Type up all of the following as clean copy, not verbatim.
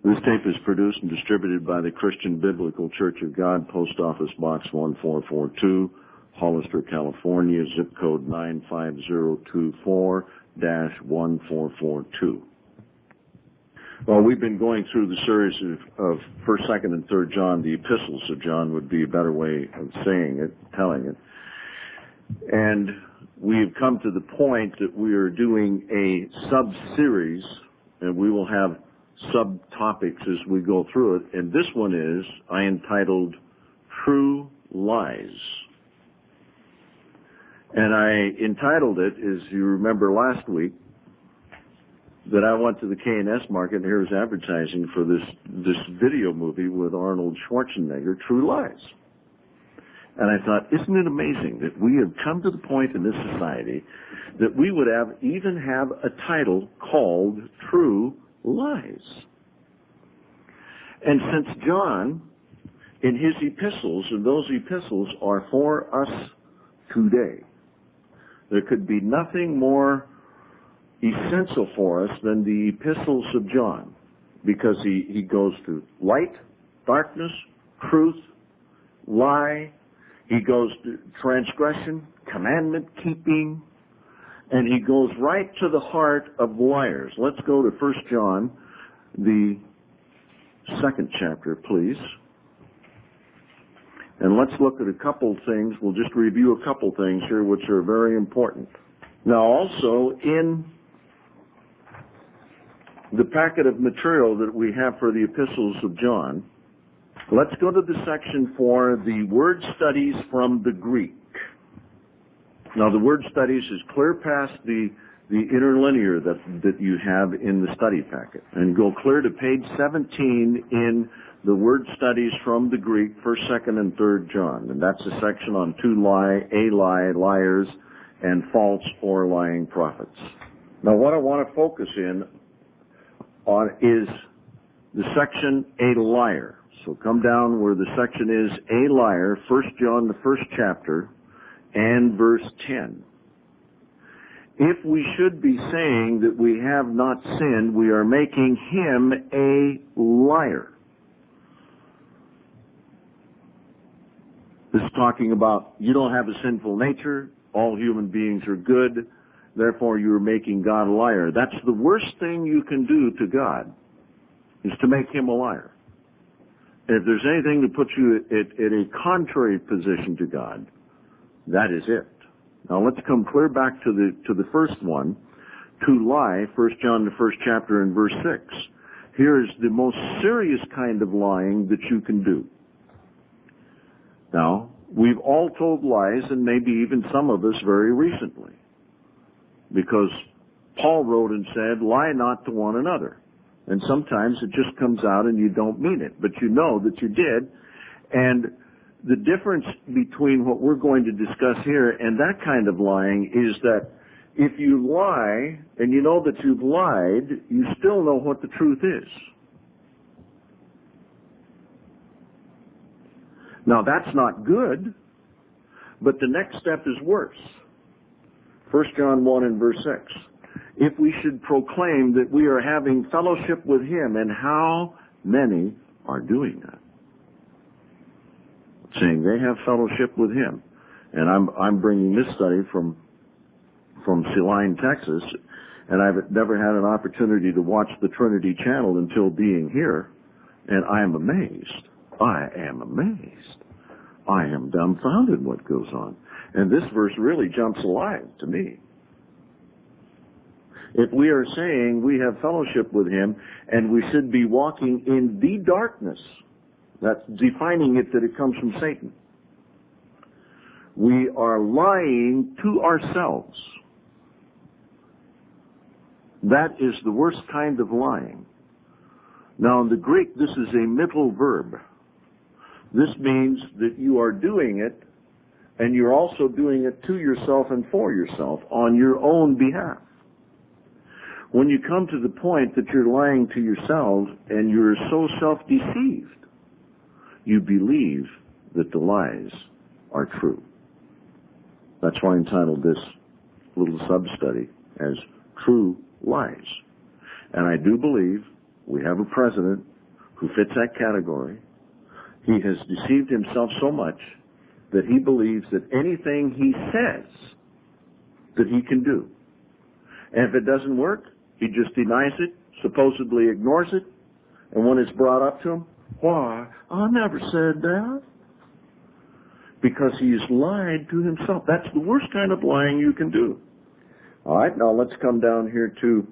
This tape is produced and distributed by the Christian Biblical Church of God, Post Office Box 1442, Hollister, California, zip code 95024-1442. Well, we've been going through the series of 1st, 2nd, and 3rd John. The epistles of John would be a better way of saying it, telling it. And we've come to the point that we are doing a sub-series, and we will have subtopics as we go through it. And this one is, I entitled, True Lies. And I entitled it, as you remember last week, that I went to the K&S market and here's advertising for this video movie with Arnold Schwarzenegger, True Lies. And I thought, isn't it amazing that we have come to the point in this society that we would even have a title called True Lies. And since John, in his epistles, and those epistles are for us today, there could be nothing more essential for us than the epistles of John, because he goes to light, darkness, truth, lie. He goes to transgression, commandment keeping, and he goes right to the heart of liars. Let's go to 1 John, the 2nd chapter, please. And let's look at a couple things. We'll just review a couple things here which are very important. Now also, in the packet of material that we have for the epistles of John, let's go to the section for the word studies from the Greek. Now, the word studies is clear past the interlinear that you have in the study packet. And go clear to page 17 in the word studies from the Greek, 1st, 2nd, and 3rd John. And that's a section on a lie, liars, and false or lying prophets. Now, what I want to focus in on is the section, a liar. So come down where the section is, a liar, 1 John, the 1st chapter, and verse 10. If we should be saying that we have not sinned, we are making him a liar. This is talking about you don't have a sinful nature, all human beings are good, therefore you are making God a liar. That's the worst thing you can do to God, is to make him a liar. And if there's anything to put you at a contrary position to God, that is it. Now let's come clear back to the first one, to lie, 1 John the 1st chapter and verse 6. Here is the most serious kind of lying that you can do. Now, we've all told lies, and maybe even some of us very recently, because Paul wrote and said, lie not to one another. And sometimes it just comes out and you don't mean it, but you know that you did. And the difference between what we're going to discuss here and that kind of lying is that if you lie and you know that you've lied, you still know what the truth is. Now that's not good, but the next step is worse. 1 John 1 and verse 6. If we should proclaim that we are having fellowship with him, and how many are doing that? Saying they have fellowship with him. And I'm bringing this study from Saline, Texas, and I've never had an opportunity to watch the Trinity Channel until being here, and I am amazed. I am amazed. I am dumbfounded what goes on. And this verse really jumps alive to me. If we are saying we have fellowship with him and we should be walking in the darkness, that's defining it that it comes from Satan. We are lying to ourselves. That is the worst kind of lying. Now in the Greek, this is a middle verb. This means that you are doing it, and you're also doing it to yourself and for yourself on your own behalf. When you come to the point that you're lying to yourself and you're so self-deceived, you believe that the lies are true. That's why I entitled this little sub-study as True Lies. And I do believe we have a president who fits that category. He has deceived himself so much that he believes that anything he says that he can do. And if it doesn't work, he just denies it, supposedly ignores it, and when it's brought up to him, why, I never said that. Because he's lied to himself. That's the worst kind of lying you can do. All right, now let's come down here to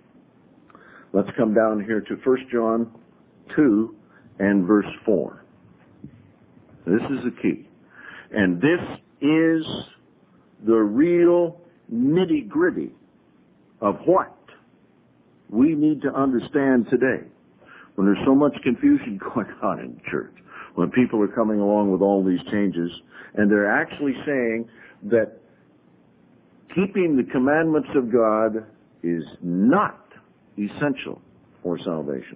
1 John 2 and verse 4. This is the key. And this is the real nitty-gritty of what we need to understand today when there's so much confusion going on in the church, when people are coming along with all these changes, and they're actually saying that keeping the commandments of God is not essential for salvation.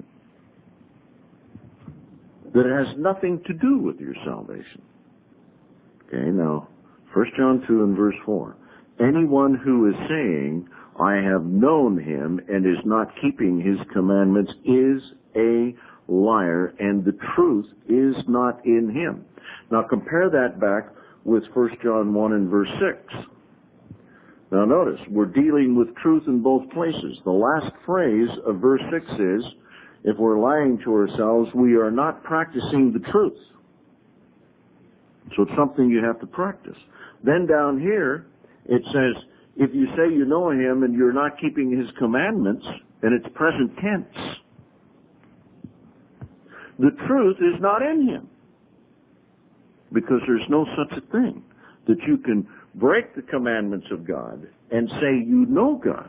That it has nothing to do with your salvation. Okay, now, 1 John 2 and verse 4. Anyone who is saying, I have known him, and is not keeping his commandments is a liar, and the truth is not in him. Now compare that back with 1 John 1 and verse 6. Now notice, we're dealing with truth in both places. The last phrase of verse 6 is, if we're lying to ourselves, we are not practicing the truth. So it's something you have to practice. Then down here, it says, if you say you know him and you're not keeping his commandments, and it's present tense, the truth is not in him. Because there's no such a thing that you can break the commandments of God and say you know God,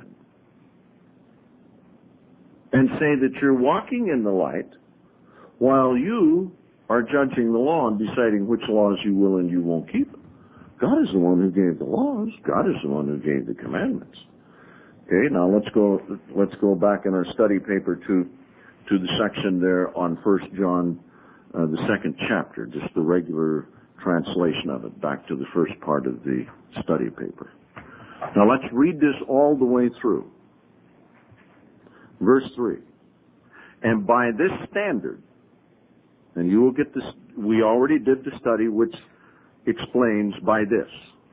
and say that you're walking in the light while you are judging the law and deciding which laws you will and you won't keep. God is the one who gave the laws. God is the one who gave the commandments. Okay, now let's go back in our study paper to the section there on 1 John, the 2nd chapter, just the regular translation of it, back to the first part of the study paper. Now let's read this all the way through. Verse 3. And by this standard, and you will get this, we already did the study which explains by this.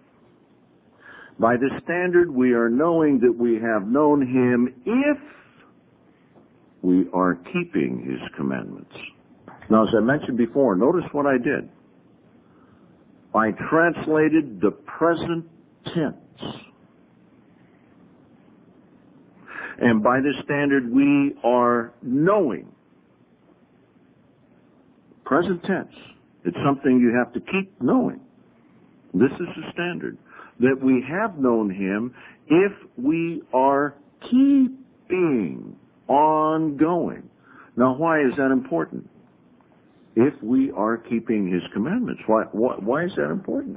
By this standard we are knowing that we have known him if we are keeping his commandments. Now, as I mentioned before, notice what I did. I translated the present tense. And by this standard we are knowing. Present tense. It's something you have to keep knowing. This is the standard. That we have known him if we are keeping, ongoing. Now, why is that important? If we are keeping his commandments. Why is that important?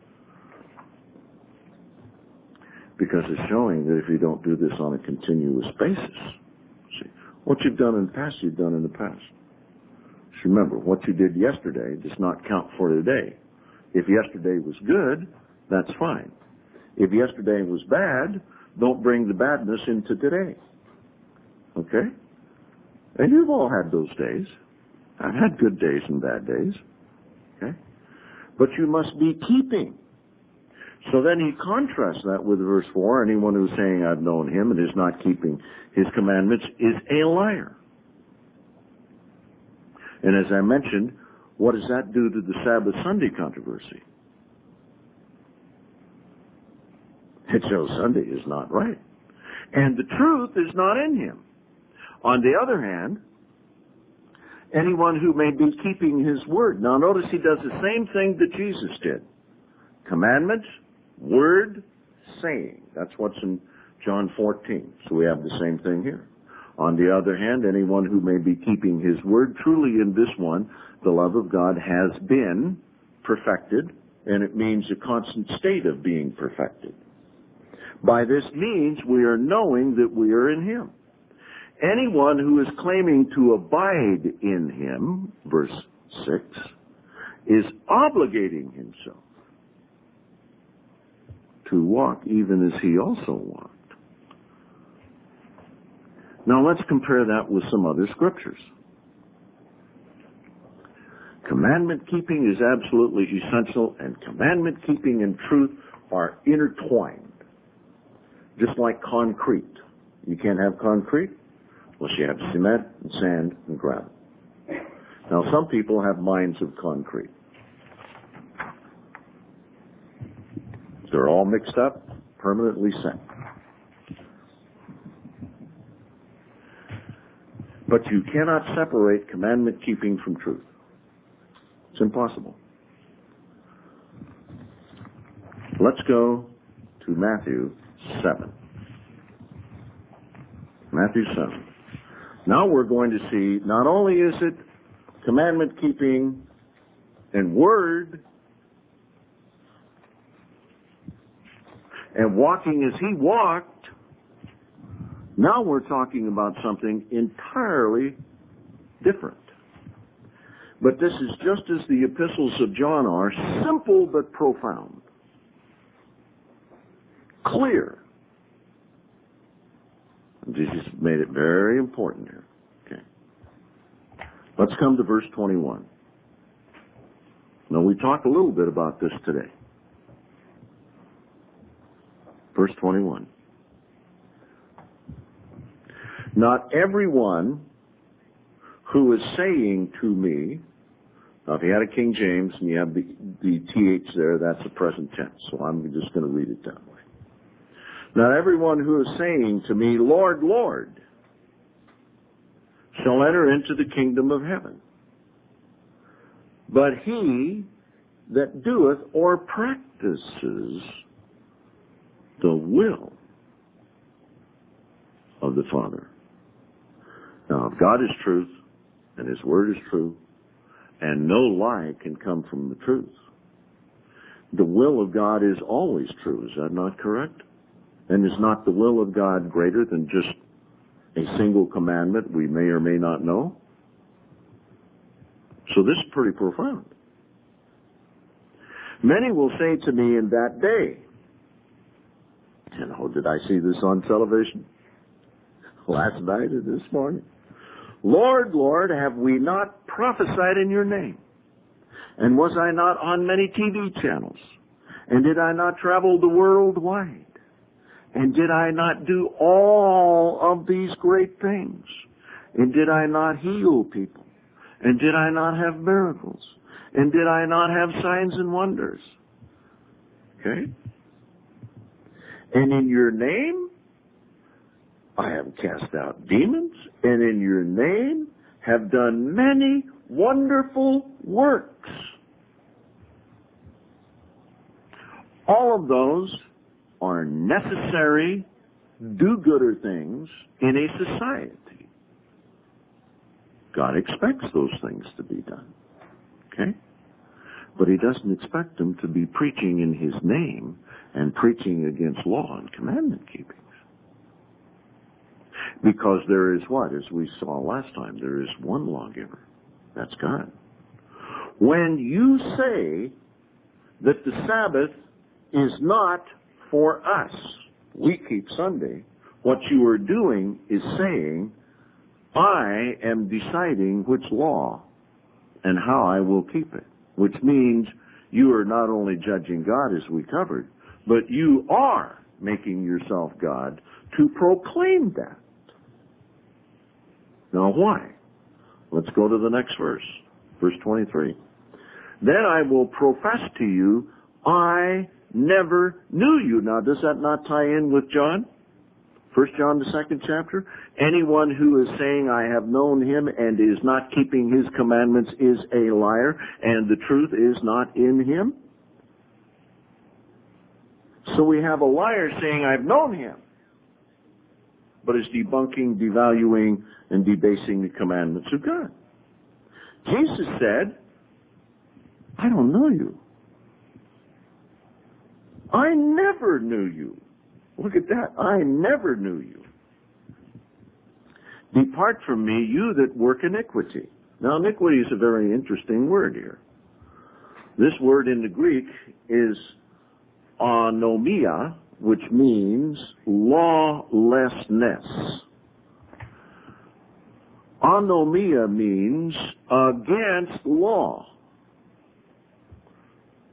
Because it's showing that if you don't do this on a continuous basis, see, what you've done in the past, you've done in the past. Just remember, what you did yesterday does not count for today. If yesterday was good, that's fine. If yesterday was bad, don't bring the badness into today. Okay? And you've all had those days. I've had good days and bad days. Okay? But you must be keeping. So then he contrasts that with verse 4. Anyone who's saying, I've known him and is not keeping his commandments is a liar. And as I mentioned, what does that do to the Sabbath Sunday controversy? It shows Sunday is not right. And the truth is not in him. On the other hand, anyone who may be keeping his word. Now notice he does the same thing that Jesus did. Commandments, word, saying. That's what's in John 14. So we have the same thing here. On the other hand, anyone who may be keeping his word, truly in this one, the love of God has been perfected, and it means a constant state of being perfected. By this means, we are knowing that we are in him. Anyone who is claiming to abide in him, verse 6, is obligating himself to walk even as he also walked. Now let's compare that with some other scriptures. Commandment keeping is absolutely essential, and commandment keeping and truth are intertwined. Just like concrete. You can't have concrete unless you have cement and sand and gravel. Now, some people have minds of concrete. They're all mixed up, permanently set. But you cannot separate commandment keeping from truth. It's impossible. Let's go to Matthew 7. Matthew 7. Now we're going to see, not only is it commandment keeping and word and walking as he walked, now we're talking about something entirely different. But this is just as the epistles of John are, simple but profound. Clear. Jesus made it very important here. Okay. Let's come to verse 21. Now, we talked a little bit about this today. Verse 21. Not everyone who is saying to me, now if you had a King James and you have the TH there, that's the present tense, so I'm just going to read it that way. Not everyone who is saying to me, Lord, Lord, shall enter into the kingdom of heaven, but he that doeth or practices the will of the Father. Now, if God is truth, and his word is true, and no lie can come from the truth, the will of God is always true. Is that not correct? And is not the will of God greater than just a single commandment we may or may not know? So this is pretty profound. Many will say to me in that day, and oh, did I see this on television last night or this morning? Lord, Lord, have we not prophesied in your name? And was I not on many TV channels? And did I not travel the world wide? And did I not do all of these great things? And did I not heal people? And did I not have miracles? And did I not have signs and wonders? Okay? And in your name, I have cast out demons, and in your name have done many wonderful works. All of those are necessary do-gooder things in a society. God expects those things to be done. Okay? But he doesn't expect them to be preaching in his name and preaching against law and commandment keeping. Because there is what? As we saw last time, there is one lawgiver. That's God. When you say that the Sabbath is not for us, we keep Sunday, what you are doing is saying, I am deciding which law and how I will keep it. Which means you are not only judging God as we covered, but you are making yourself God to proclaim that. Now why? Let's go to the next verse. Verse 23. Then I will profess to you, I never knew you. Now does that not tie in with John? 1 John, the 2nd chapter. Anyone who is saying, I have known him and is not keeping his commandments is a liar, and the truth is not in him. So we have a liar saying, I've known him, but is debunking, devaluing, and debasing the commandments of God. Jesus said, I don't know you. I never knew you. Look at that. I never knew you. Depart from me, you that work iniquity. Now, iniquity is a very interesting word here. This word in the Greek is anomia, which means lawlessness. Anomia means against law.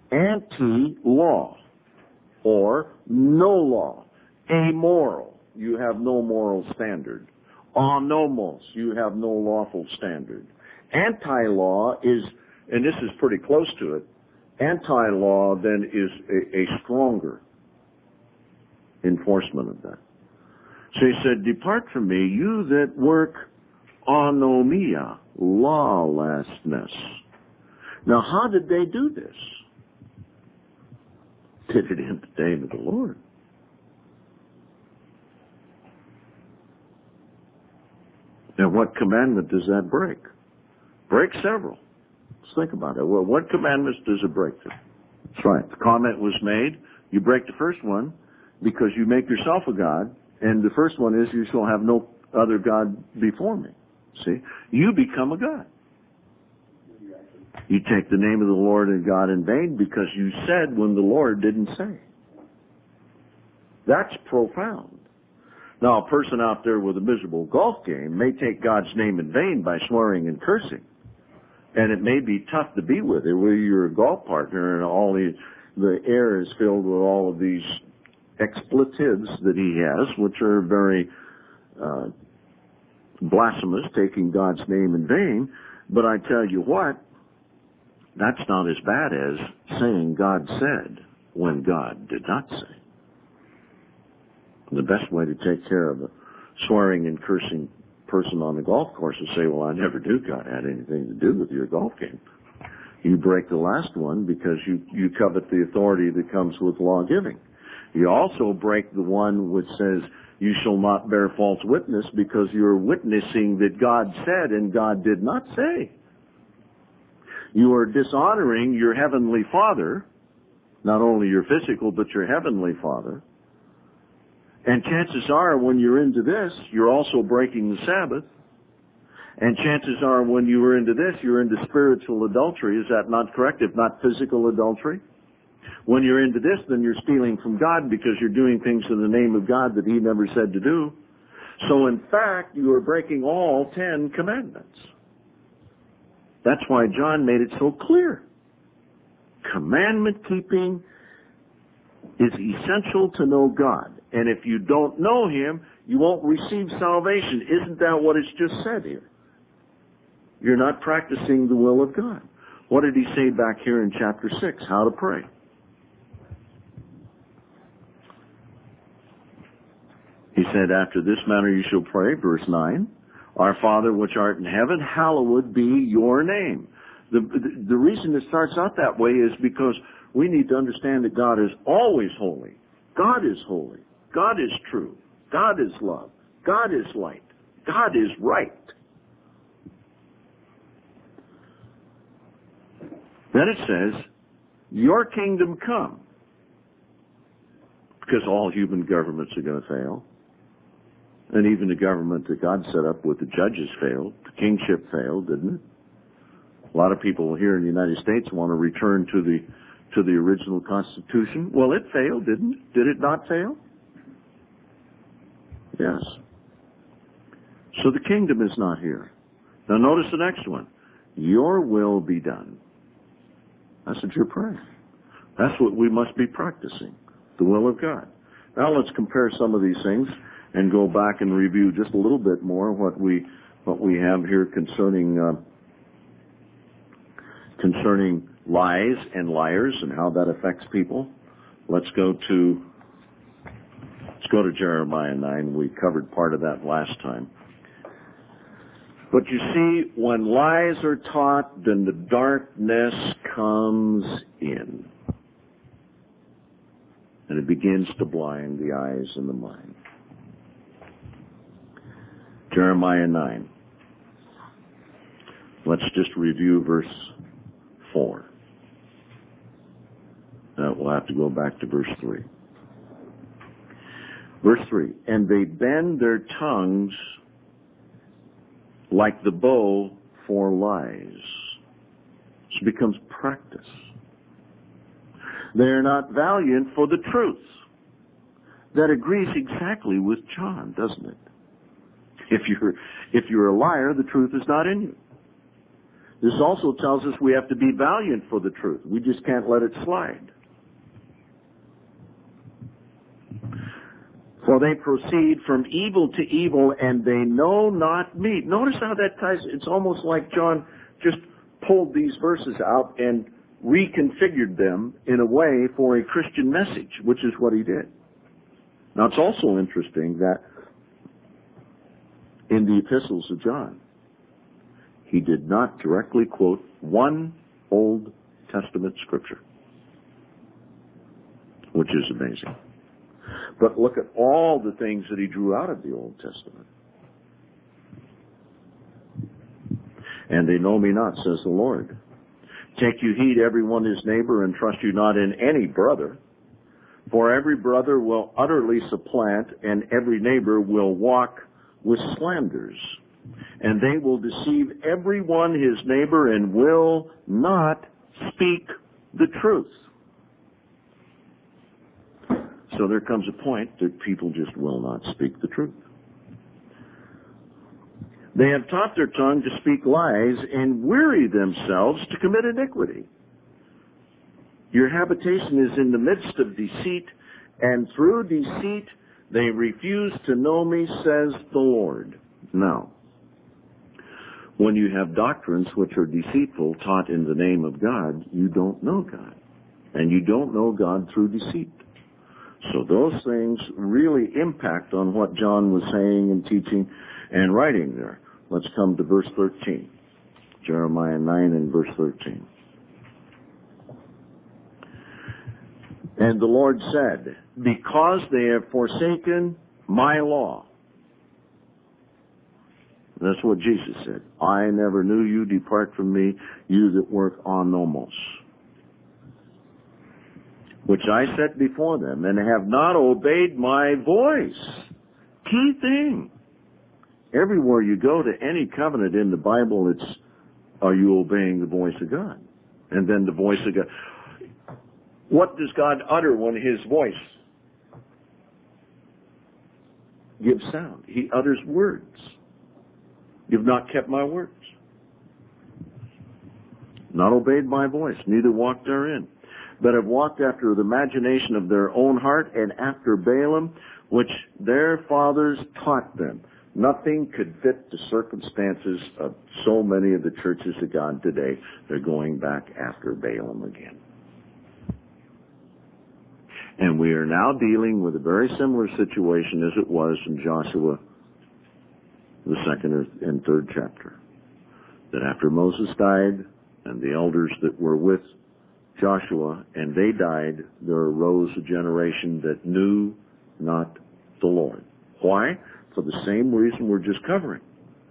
anti-law, or no law, amoral, you have no moral standard, anomos, you have no lawful standard. Anti-law is, and this is pretty close to it, anti-law then is a stronger enforcement of that. So he said, depart from me, you that work anomia, lawlessness. Now, how did they do this? Did it in the name of the Lord. Now, what commandment does that break? Break several. Let's think about it. Well, what commandments does it break? That's right. The comment was made, you break the first one because you make yourself a god, and the first one is you shall have no other god before me. See? You become a god. You take the name of the Lord and God in vain because you said when the Lord didn't say. That's profound. Now, a person out there with a miserable golf game may take God's name in vain by swearing and cursing. And it may be tough to be with it, where you're a golf partner and all the air is filled with all of these expletives that he has, which are very blasphemous, taking God's name in vain. But I tell you what, that's not as bad as saying God said when God did not say. The best way to take care of a swearing and cursing person on the golf course is say, well, I never knew God had anything to do with your golf game. You break the last one because you covet the authority that comes with law giving. You also break the one which says you shall not bear false witness because you're witnessing that God said and God did not say. You are dishonoring your heavenly Father, not only your physical, but your heavenly Father. And chances are when you're into this, you're also breaking the Sabbath. And chances are when you are into this, you're into spiritual adultery. Is that not correct? If not physical adultery? When you're into this, then you're stealing from God because you're doing things in the name of God that He never said to do. So in fact, you are breaking all 10 commandments. That's why John made it so clear. Commandment keeping is essential to know God. And if you don't know Him, you won't receive salvation. Isn't that what it's just said here? You're not practicing the will of God. What did he say back here in chapter 6? How to pray. He said, after this manner you shall pray, verse 9, Our Father which art in heaven, hallowed be your name. The reason it starts out that way is because we need to understand that God is always holy. God is holy. God is true. God is love. God is light. God is right. Then it says, your kingdom come. Because all human governments are going to fail. And even the government that God set up with the judges failed. The kingship failed, didn't it? A lot of people here in the United States want to return to the original Constitution. Well, it failed, didn't it? Did it not fail? Yes. So the kingdom is not here. Now notice the next one. Your will be done. That's what you're praying. That's what we must be practicing. The will of God. Now let's compare some of these things and go back and review just a little bit more what we have here concerning lies and liars and how that affects people. Let's go to Jeremiah 9. We covered part of that last time. But you see, when lies are taught, then the darkness comes in. And it begins to blind the eyes and the mind. Jeremiah 9. Let's just review verse 4. We'll have to go back to verse 3. Verse 3. And they bend their tongues like the bow for lies. It becomes practice. They are not valiant for the truth. That agrees exactly with John, doesn't it? If you're a liar, the truth is not in you. This also tells us we have to be valiant for the truth. We just can't let it slide. For they proceed from evil to evil, and they know not me. Notice how that ties. It's almost like John just pulled these verses out and reconfigured them in a way for a Christian message, which is what he did. Now, it's also interesting that in the epistles of John, he did not directly quote one Old Testament scripture, which is amazing. But look at all the things that he drew out of the Old Testament. And they know me not, says the Lord. Take you heed, every one his neighbor, and trust you not in any brother. For every brother will utterly supplant, and every neighbor will walk with slanders. And they will deceive every one his neighbor, and will not speak the truth. So there comes a point that people just will not speak the truth. They have taught their tongue to speak lies and weary themselves to commit iniquity. Your habitation is in the midst of deceit, and through deceit they refuse to know me, says the Lord. Now, when you have doctrines which are deceitful taught in the name of God, you don't know God. And you don't know God through deceit. So those things really impact on what John was saying and teaching and writing there. Let's come to verse 13. Jeremiah 9 and verse 13. And the Lord said, because they have forsaken my law. That's what Jesus said. I never knew you. Depart from me, you that work anomos. Which I set before them, and have not obeyed my voice. Key thing. Everywhere you go to any covenant in the Bible, it's, are you obeying the voice of God? And then the voice of God. What does God utter when his voice gives sound? He utters words. You've not kept my words. Not obeyed my voice, neither walked therein. But have walked after the imagination of their own heart, and after Balaam, which their fathers taught them. Nothing could fit the circumstances of so many of the churches of God today. They're going back after Balaam again. And we are now dealing with a very similar situation as it was in Joshua, the 2nd and 3rd chapter. That after Moses died, and the elders that were with Joshua, and they died, there arose a generation that knew not the Lord. Why? For the same reason we're just covering.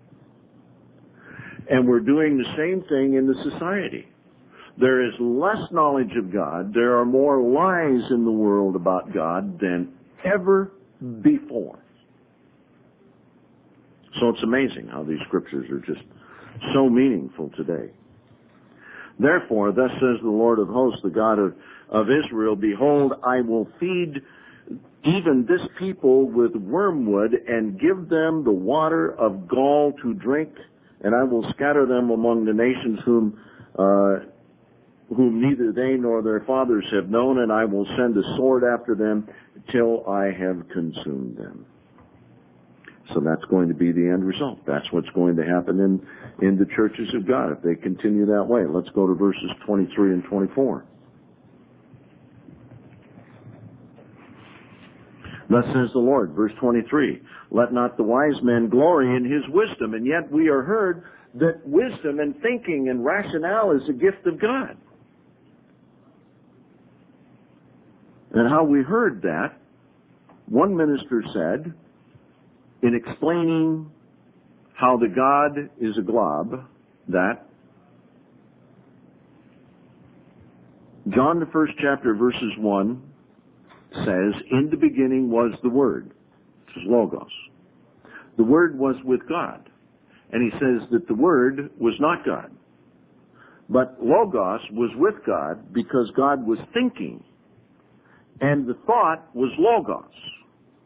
And we're doing the same thing in the society. There is less knowledge of God. There are more lies in the world about God than ever before. So it's amazing how these scriptures are just so meaningful today. Therefore, thus says the Lord of hosts, the God of Israel, behold, I will feed even this people with wormwood and give them the water of gall to drink, and I will scatter them among the nations whom neither they nor their fathers have known, and I will send a sword after them till I have consumed them. So that's going to be the end result. That's what's going to happen in the churches of God if they continue that way. Let's go to verses 23 and 24. Thus says the Lord, verse 23, let not the wise man glory in his wisdom, and yet we are heard that wisdom and thinking and rationale is a gift of God. And how we heard that, one minister said, in explaining how the God is a glob, that John the 1st chapter verses 1 says, in the beginning was the Word, which is Logos. The Word was with God. And he says that the Word was not God. But Logos was with God because God was thinking. And the thought was Logos.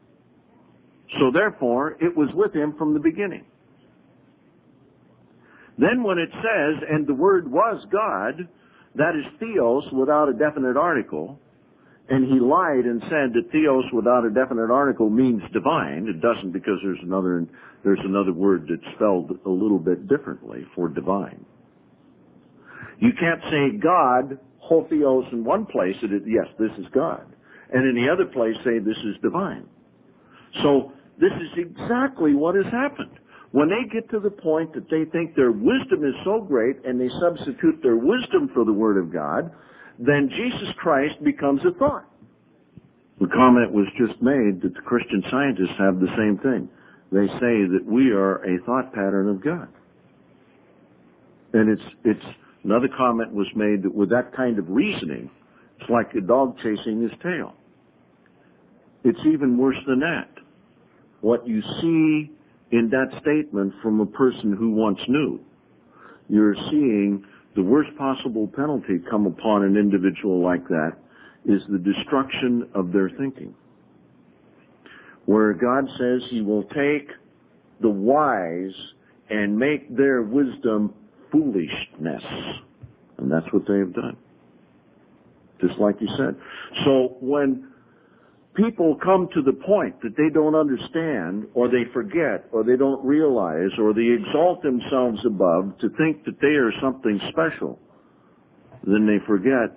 So therefore, it was with him from the beginning. Then when it says, and the Word was God, that is theos without a definite article, and he lied and said that theos without a definite article means divine. It doesn't, because there's another word that's spelled a little bit differently for divine. You can't say God, ho theos in one place, yes, this is God. And in the other place say this is divine. So this is exactly what has happened. When they get to the point that they think their wisdom is so great and they substitute their wisdom for the Word of God, then Jesus Christ becomes a thought. The comment was just made that the Christian scientists have the same thing. They say that we are a thought pattern of God. And it's another comment was made that with that kind of reasoning, it's like a dog chasing his tail. It's even worse than that. What you see in that statement from a person who once knew, you're seeing the worst possible penalty come upon an individual like that is the destruction of their thinking. Where God says he will take the wise and make their wisdom foolishness. And that's what they have done. Just like you said. So when people come to the point that they don't understand, or they forget, or they don't realize, or they exalt themselves above to think that they are something special, then they forget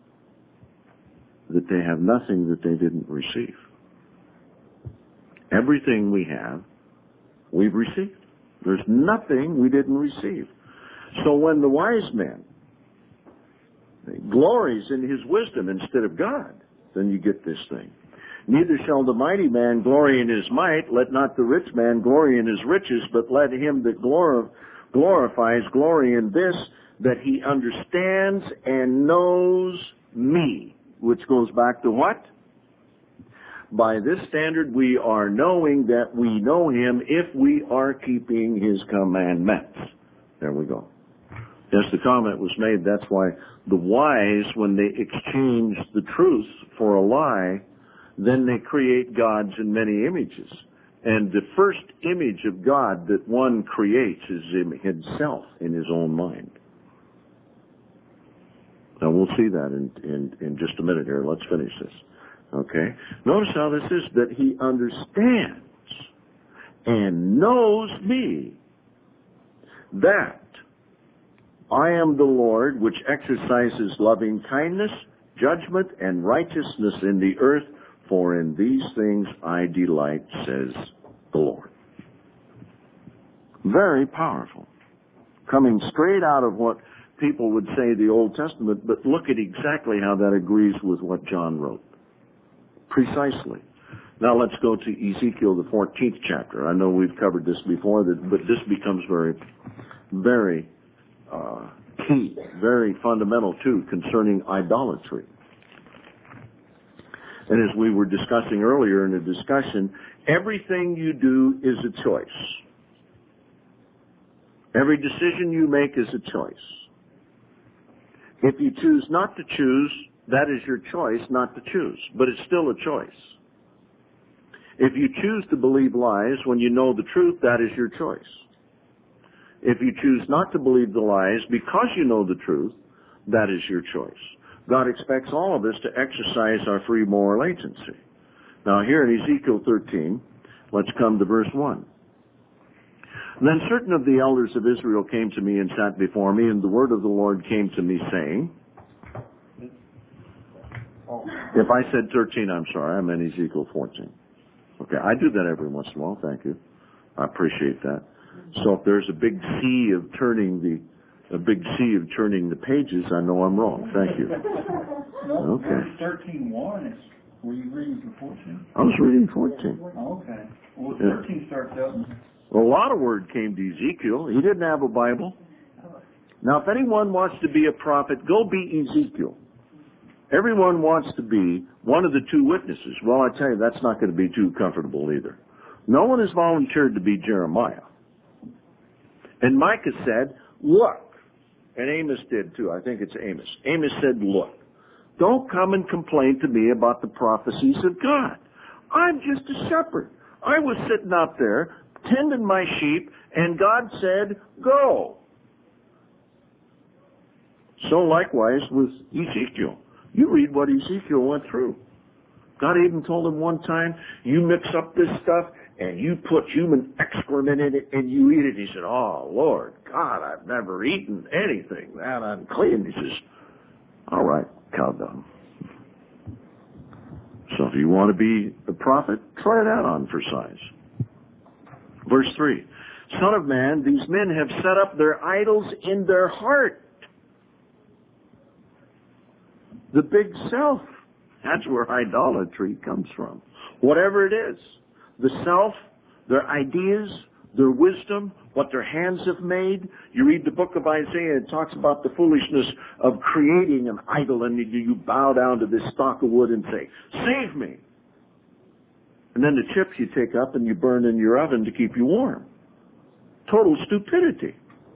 that they have nothing that they didn't receive. Everything we have, we've received. There's nothing we didn't receive. So when the wise man glories in his wisdom instead of God, then you get this thing. Neither shall the mighty man glory in his might. Let not the rich man glory in his riches, but let him that glorifies glory in this, that he understands and knows me. Which goes back to what? By this standard we are knowing that we know him if we are keeping his commandments. There we go. Yes, the comment was made, that's why the wise, when they exchange the truth for a lie, then they create gods in many images. And the first image of God that one creates is himself in his own mind. Now we'll see that in just a minute here. Let's finish this. Okay? Notice how this is, that he understands and knows me, that I am the Lord which exercises loving kindness, judgment, and righteousness in the earth, for in these things I delight, says the Lord. Very powerful. Coming straight out of what people would say the Old Testament, but look at exactly how that agrees with what John wrote. Precisely. Now let's go to Ezekiel, the 14th chapter. I know we've covered this before, but this becomes very, very key, very fundamental too, concerning idolatry. And as we were discussing earlier in the discussion, everything you do is a choice. Every decision you make is a choice. If you choose not to choose, that is your choice not to choose, but it's still a choice. If you choose to believe lies when you know the truth, that is your choice. If you choose not to believe the lies because you know the truth, that is your choice. God expects all of us to exercise our free moral agency. Now here in Ezekiel 13, let's come to verse 1. Then certain of the elders of Israel came to me and sat before me, and the word of the Lord came to me, saying, if I said 13, I'm sorry, I meant Ezekiel 14. Okay, I do that every once in a while, thank you. I appreciate that. So if there's a big sea of turning the pages, I know I'm wrong. Thank you. No, okay. 13:1 is, were you reading for 14? I was reading 14. Oh, okay. Well, 13 starts out. Well, a lot of word came to Ezekiel. He didn't have a Bible. Now, if anyone wants to be a prophet, go be Ezekiel. Everyone wants to be one of the two witnesses. Well, I tell you, that's not going to be too comfortable either. No one has volunteered to be Jeremiah. And Micah said, look. And Amos did too. I think it's Amos. Amos said, look, don't come and complain to me about the prophecies of God. I'm just a shepherd. I was sitting out there tending my sheep, and God said, go. So likewise with Ezekiel. You read what Ezekiel went through. God even told him one time, you mix up this stuff and you put human excrement in it and you eat it. He said, oh, Lord, God, I've never eaten anything that unclean. He says, all right, cow dung. So if you want to be a prophet, try that on for size. Verse 3, Son of man, these men have set up their idols in their heart. The big self. That's where idolatry comes from. Whatever it is. The self, their ideas, their wisdom, what their hands have made. You read the book of Isaiah, it talks about the foolishness of creating an idol, and you bow down to this stalk of wood and say, save me. And then the chips you take up and you burn in your oven to keep you warm. Total stupidity.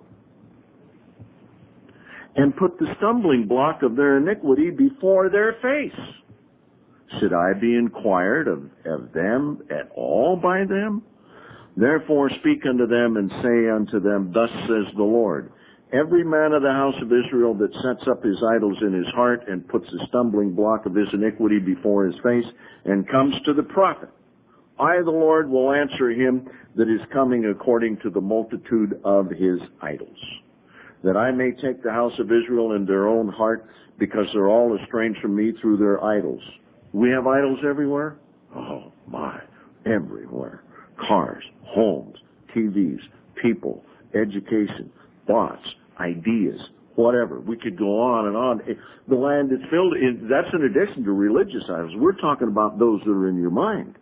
And put the stumbling block of their iniquity before their face. Should I be inquired of them at all by them? Therefore speak unto them and say unto them, Thus says the Lord, every man of the house of Israel that sets up his idols in his heart and puts a stumbling block of his iniquity before his face and comes to the prophet, I, the Lord, will answer him that is coming according to the multitude of his idols, that I may take the house of Israel in their own heart, because they're all estranged from me through their idols. We have idols everywhere? Oh, my, everywhere. Cars, homes, TVs, people, education, thoughts, ideas, whatever. We could go on and on. The land is filled, that's in addition to religious idols. We're talking about those that are in your mind.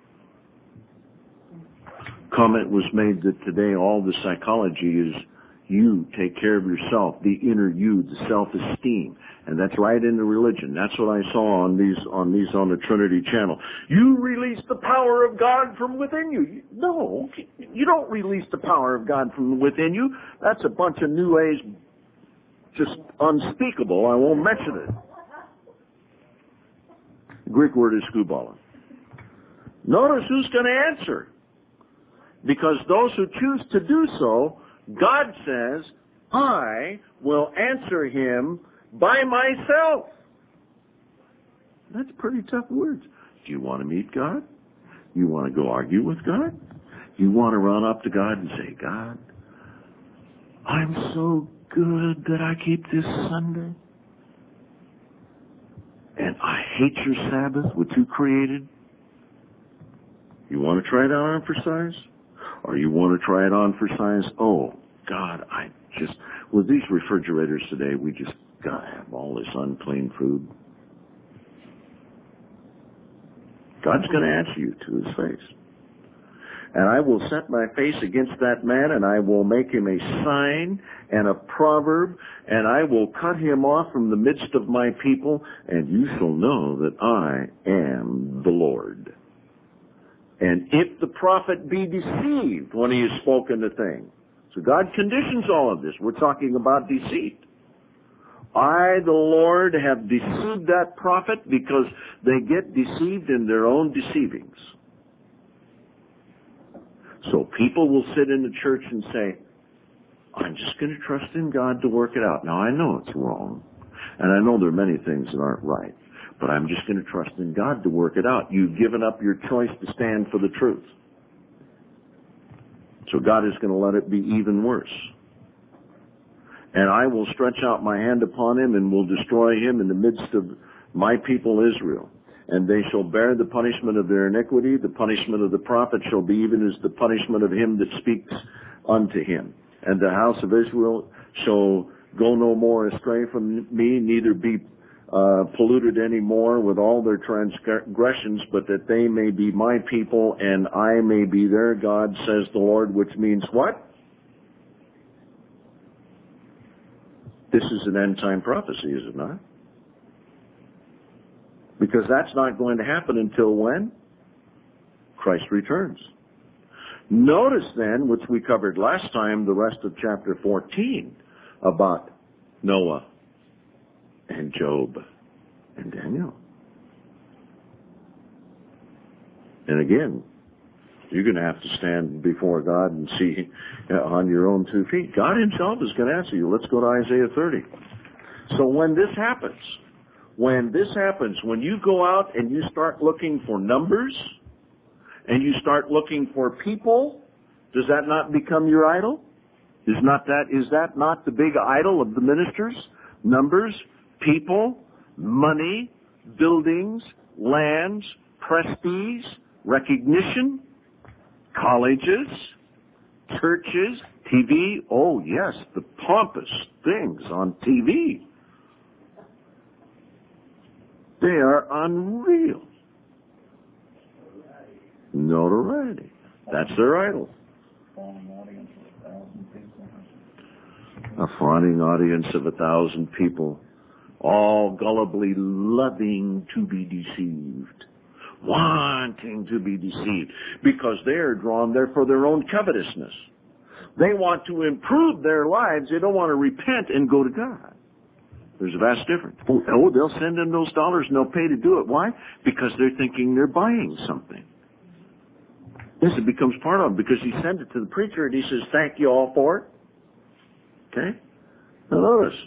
Comment was made that today all the psychology is you take care of yourself, the inner you, the self-esteem. And that's right into religion. That's what I saw on the Trinity channel. You release the power of God from within you. No, you don't release the power of God from within you. That's a bunch of New Age, just unspeakable. I won't mention it. The Greek word is skubala. Notice who's going to answer. Because those who choose to do so, God says, I will answer him by myself. That's pretty tough words. Do you want to meet God? You want to go argue with God? You want to run up to God and say, God, I'm so good that I keep this Sunday. And I hate your Sabbath, which you created. You want to try it on for size? Or you want to try it on for size? Oh, God, with these refrigerators today, we just got to have all this unclean food. God's going to answer you to his face. And I will set my face against that man, and I will make him a sign and a proverb, and I will cut him off from the midst of my people, and you shall know that I am the Lord. And if the prophet be deceived when he has spoken the thing. So God conditions all of this. We're talking about deceit. I, the Lord, have deceived that prophet, because they get deceived in their own deceivings. So people will sit in the church and say, I'm just going to trust in God to work it out. Now, I know it's wrong, and I know there are many things that aren't right, but I'm just going to trust in God to work it out. You've given up your choice to stand for the truth. So God is going to let it be even worse. And I will stretch out my hand upon him and will destroy him in the midst of my people Israel. And they shall bear the punishment of their iniquity. The punishment of the prophet shall be even as the punishment of him that speaks unto him. And the house of Israel shall go no more astray from me, neither be polluted any more with all their transgressions, but that they may be my people and I may be their God, says the Lord, which means what? This is an end-time prophecy, is it not? Because that's not going to happen until when? Christ returns. Notice then, which we covered last time, the rest of chapter 14, about Noah and Job and Daniel. And again, you're going to have to stand before God and see on your own 2 feet. God himself is going to answer you. Let's go to Isaiah 30. So when this happens, when you go out and you start looking for numbers, and you start looking for people, does that not become your idol? Is that not the big idol of the ministers? Numbers, people, money, buildings, lands, prestige, recognition, colleges, churches, TV. Oh yes, the pompous things on TV. They are unreal. Notoriety. That's their idol. A fawning audience of 1,000 people, all gullibly loving to be deceived, wanting to be deceived, because they are drawn there for their own covetousness. They want to improve their lives. They don't want to repent and go to God. There's a vast difference. Oh, they'll send in those dollars and they'll pay to do it. Why? Because they're thinking they're buying something. Yes, it becomes part of it, because he sent it to the preacher and he says, thank you all for it. Okay? Now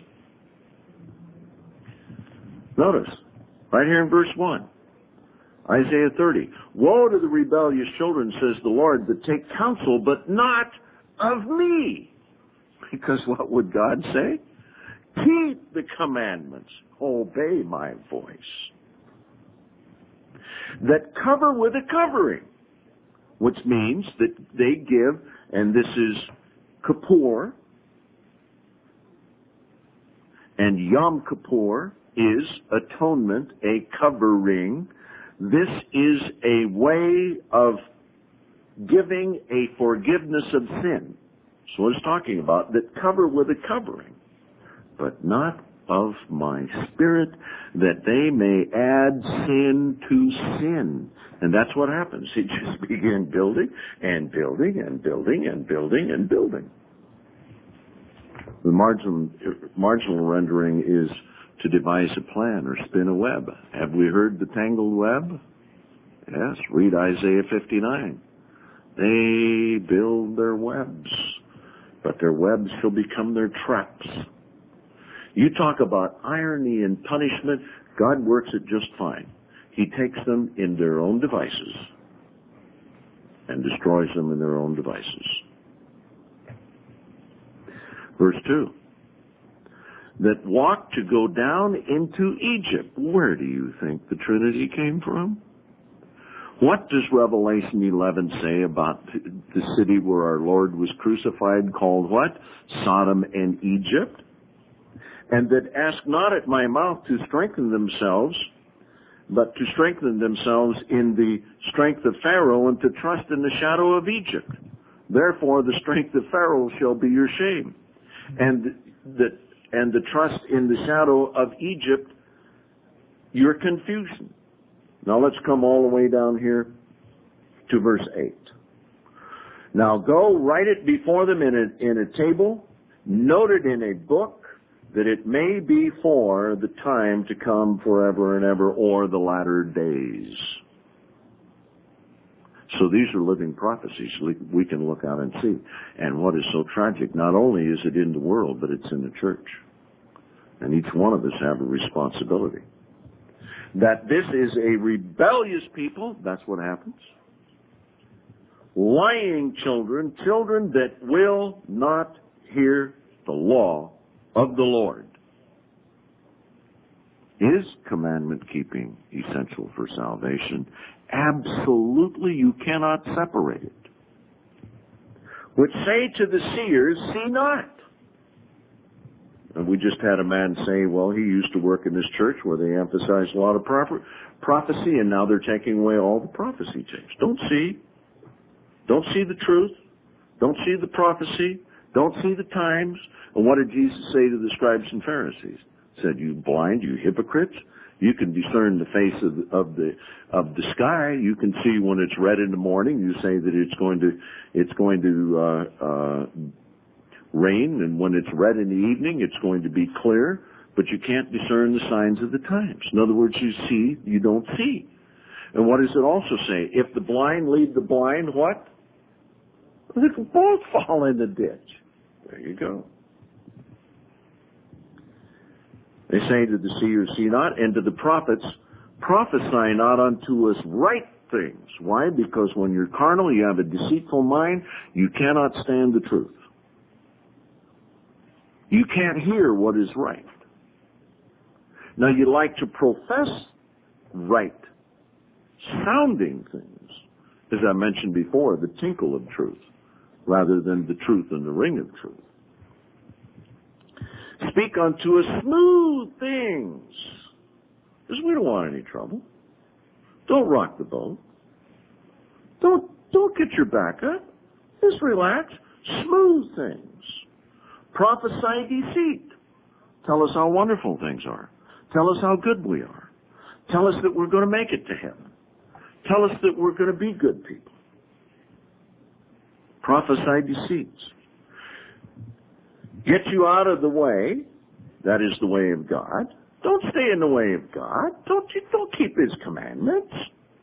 notice, right here in verse 1, Isaiah 30. Woe to the rebellious children, says the Lord, that take counsel, but not of me. Because what would God say? Keep the commandments. Obey my voice. That cover with a covering. Which means that they give, and this is Kippur, and Yom Kippur is atonement, a covering. This is a way of giving a forgiveness of sin. So it's talking about that cover with a covering, but not of my spirit, that they may add sin to sin. And that's what happens. He just began building and building and building and building and building. The marginal rendering is to devise a plan or spin a web. Have we heard the tangled web? Yes, read Isaiah 59. They build their webs, but their webs shall become their traps. You talk about irony and punishment, God works it just fine. He takes them in their own devices and destroys them in their own devices. Verse 2. That walk to go down into Egypt. Where do you think the Trinity came from? What does Revelation 11 say about the city where our Lord was crucified, called what? Sodom and Egypt. And that ask not at my mouth to strengthen themselves, but to strengthen themselves in the strength of Pharaoh and to trust in the shadow of Egypt. Therefore the strength of Pharaoh shall be your shame. And the trust in the shadow of Egypt, your confusion. Now let's come all the way down here to verse 8. Now go, write it before them in a table, note it in a book, that it may be for the time to come forever and ever, or the latter days. So these are living prophecies we can look out and see. And what is so tragic, not only is it in the world, but it's in the church. And each one of us have a responsibility. That this is a rebellious people, that's what happens. Lying children, children that will not hear the law of the Lord. Is commandment keeping essential for salvation? Absolutely, you cannot separate it. Which say to the seers, see not. And we just had a man say, well, he used to work in this church where they emphasized a lot of prophecy, and now they're taking away all the prophecy tapes. Don't see the truth. Don't see the prophecy. Don't see the times. And what did Jesus say to the scribes and Pharisees? He said, you blind, you hypocrites. You can discern the face of the sky. You can see when it's red in the morning. You say that it's going to rain, and when it's red in the evening, it's going to be clear. But you can't discern the signs of the times. In other words, you see, you don't see. And what does it also say? If the blind lead the blind, what? They can both fall in the ditch. There you go. They say to the seers, see not, and to the prophets, prophesy not unto us right things. Why? Because when you're carnal, you have a deceitful mind, you cannot stand the truth. You can't hear what is right. Now you like to profess right sounding things, as I mentioned before, the tinkle of truth, rather than the truth and the ring of truth. Speak unto us smooth things, because we don't want any trouble. Don't rock the boat. Don't get your back up. Just relax. Smooth things. Prophesy deceit. Tell us how wonderful things are. Tell us how good we are. Tell us that we're going to make it to heaven. Tell us that we're going to be good people. Prophesy deceits. Get you out of the way. That is the way of God. Don't stay in the way of God. Don't keep His commandments.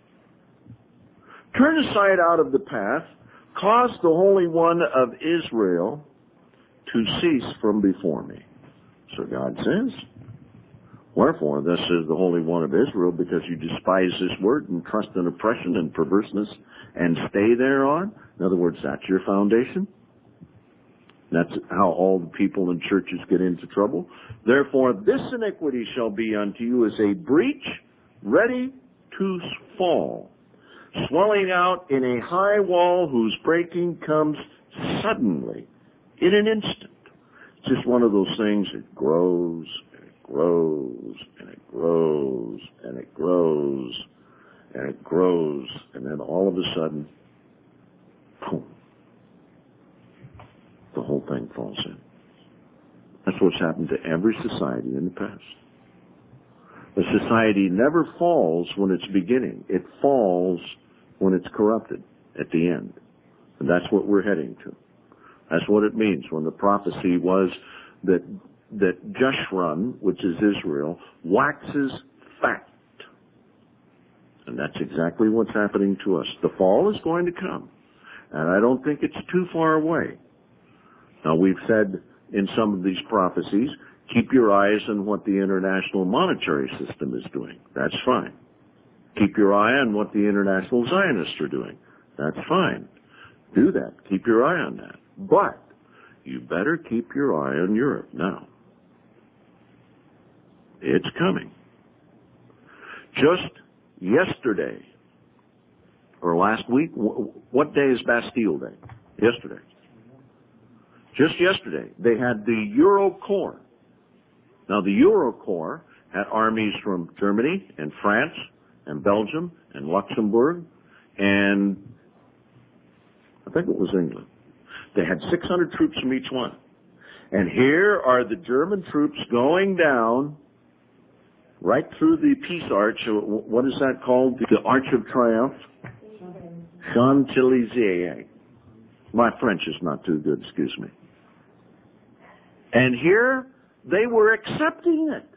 Turn aside out of the path. Cause the Holy One of Israel to cease from before me. So God says, wherefore, thus says the Holy One of Israel, because you despise this word and trust in oppression and perverseness and stay thereon. In other words, that's your foundation. That's how all the people in churches get into trouble. Therefore, this iniquity shall be unto you as a breach ready to fall, swelling out in a high wall whose breaking comes suddenly, in an instant. It's just one of those things that grows, and it grows, and it grows, and it grows, and it grows, and then all of a sudden, boom, the whole thing falls in. That's what's happened to every society in the past. The society never falls when it's beginning. It falls when it's corrupted at the end. And that's what we're heading to. That's what it means when the prophecy was that Jeshurun, which is Israel, waxes fat. And that's exactly what's happening to us. The fall is going to come. And I don't think it's too far away. Now, we've said in some of these prophecies, keep your eyes on what the international monetary system is doing. That's fine. Keep your eye on what the international Zionists are doing. That's fine. Do that. Keep your eye on that. But you better keep your eye on Europe now. It's coming. Just yesterday, or last week, what day is Bastille Day? Yesterday. Just yesterday, they had the Eurocorps. Now, the Eurocorps had armies from Germany and France and Belgium and Luxembourg and I think it was England. They had 600 troops from each one. And here are the German troops going down right through the Peace Arch. What is that called? The Arch of Triumph? Champs-Élysées. My French is not too good, excuse me. And here they were accepting it.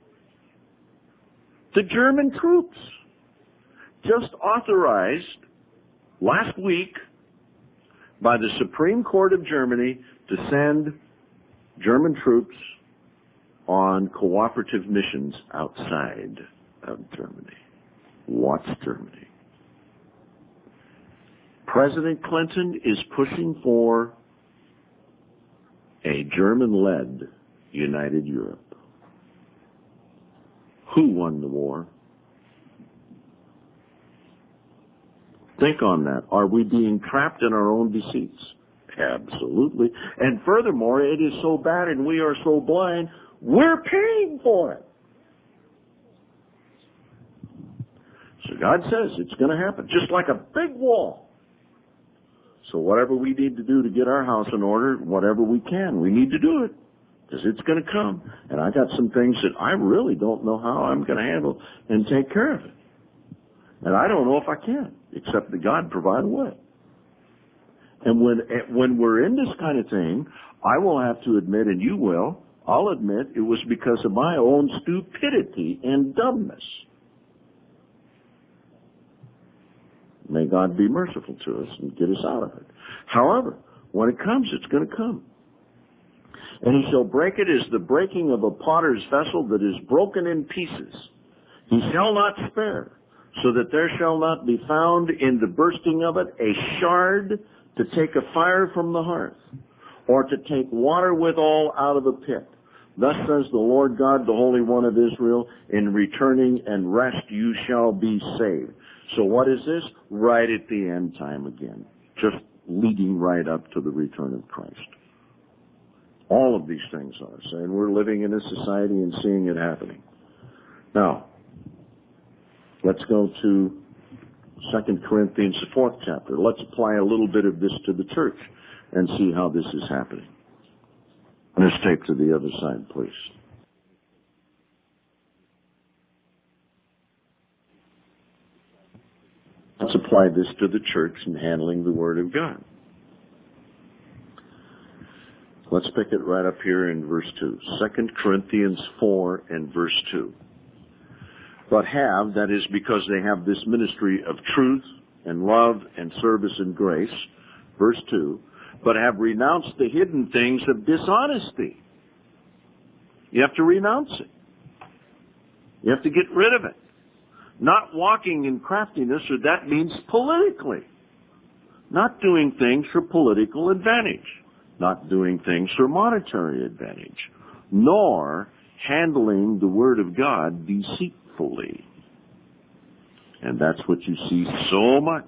The German troops just authorized last week by the Supreme Court of Germany to send German troops on cooperative missions outside of Germany. What's Germany? President Clinton is pushing for a German-led United Europe. Who won the war? Think on that. Are we being trapped in our own deceits? Absolutely. And furthermore, it is so bad and we are so blind, we're paying for it. So God says it's going to happen, just like a big wall. So whatever we need to do to get our house in order, whatever we can, we need to do it, because it's going to come. And I got some things that I really don't know how I'm going to handle and take care of it. And I don't know if I can, except that God provide a way. And when we're in this kind of thing, I will have to admit, and you will, I'll admit it was because of my own stupidity and dumbness. May God be merciful to us and get us out of it. However, when it comes, it's going to come. And he shall break it as the breaking of a potter's vessel that is broken in pieces. He shall not spare, so that there shall not be found in the bursting of it a shard to take a fire from the hearth, or to take water withal out of a pit. Thus says the Lord God, the Holy One of Israel, in returning and rest you shall be saved. So what is this? Right at the end time again. Just leading right up to the return of Christ. All of these things are. And we're living in a society and seeing it happening. Now, let's go to 2 Corinthians, the 4th chapter. Let's apply a little bit of this to the church and see how this is happening. Let's take to the other side, please. Let's apply this to the church in handling the Word of God. Let's pick it right up here in verse 2. 2 Corinthians 4 and verse 2. But have, that is because they have this ministry of truth and love and service and grace, verse 2, but have renounced the hidden things of dishonesty. You have to renounce it. You have to get rid of it. Not walking in craftiness, or that means politically. Not doing things for political advantage. Not doing things for monetary advantage. Nor handling the Word of God deceitfully. And that's what you see so much.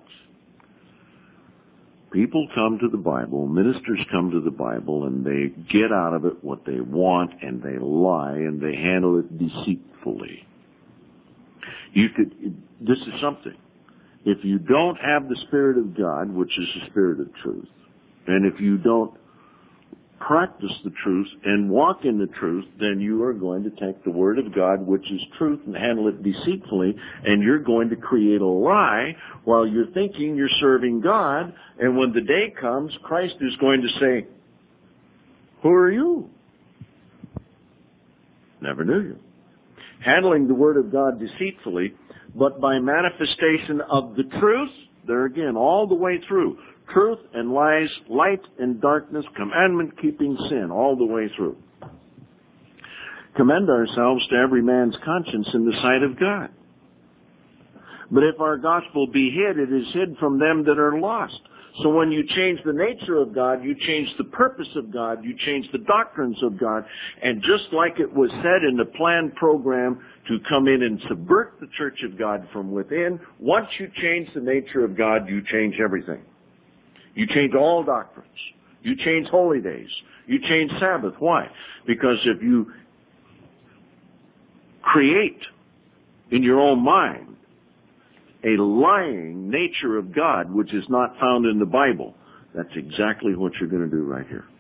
People come to the Bible, ministers come to the Bible, and they get out of it what they want, and they lie, and they handle it deceitfully. This is something. If you don't have the Spirit of God, which is the Spirit of truth, and if you don't practice the truth and walk in the truth, then you are going to take the Word of God, which is truth, and handle it deceitfully, and you're going to create a lie while you're thinking you're serving God, and when the day comes, Christ is going to say, "Who are you? Never knew you." Handling the Word of God deceitfully, but by manifestation of the truth, there again, all the way through, truth and lies, light and darkness, commandment-keeping sin, all the way through. Commend ourselves to every man's conscience in the sight of God. But if our gospel be hid, it is hid from them that are lost. So when you change the nature of God, you change the purpose of God, you change the doctrines of God, and just like it was said in the planned program to come in and subvert the church of God from within, once you change the nature of God, you change everything. You change all doctrines. You change holy days. You change Sabbath. Why? Because if you create in your own mind a lying nature of God which is not found in the Bible, that's exactly what you're going to do right here.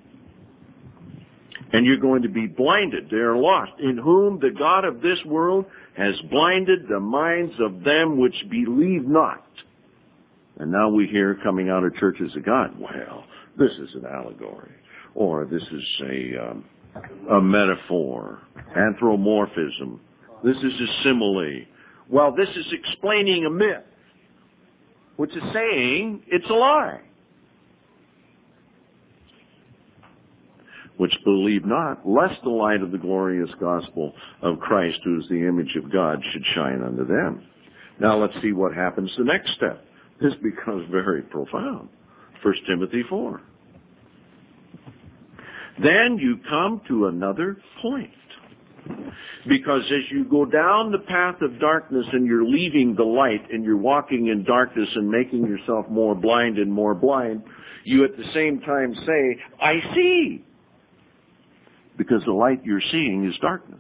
And you're going to be blinded. They are lost. In whom the God of this world has blinded the minds of them which believe not. And now we hear coming out of churches of God, well, this is an allegory, or this is a metaphor, anthropomorphism. This is a simile. Well, this is explaining a myth, which is saying it's a lie. Which believe not, lest the light of the glorious gospel of Christ, who is the image of God, should shine unto them. Now let's see what happens the next step. This becomes very profound. 1 Timothy 4. Then you come to another point. Because as you go down the path of darkness and you're leaving the light and you're walking in darkness and making yourself more blind and more blind, you at the same time say, I see. Because the light you're seeing is darkness.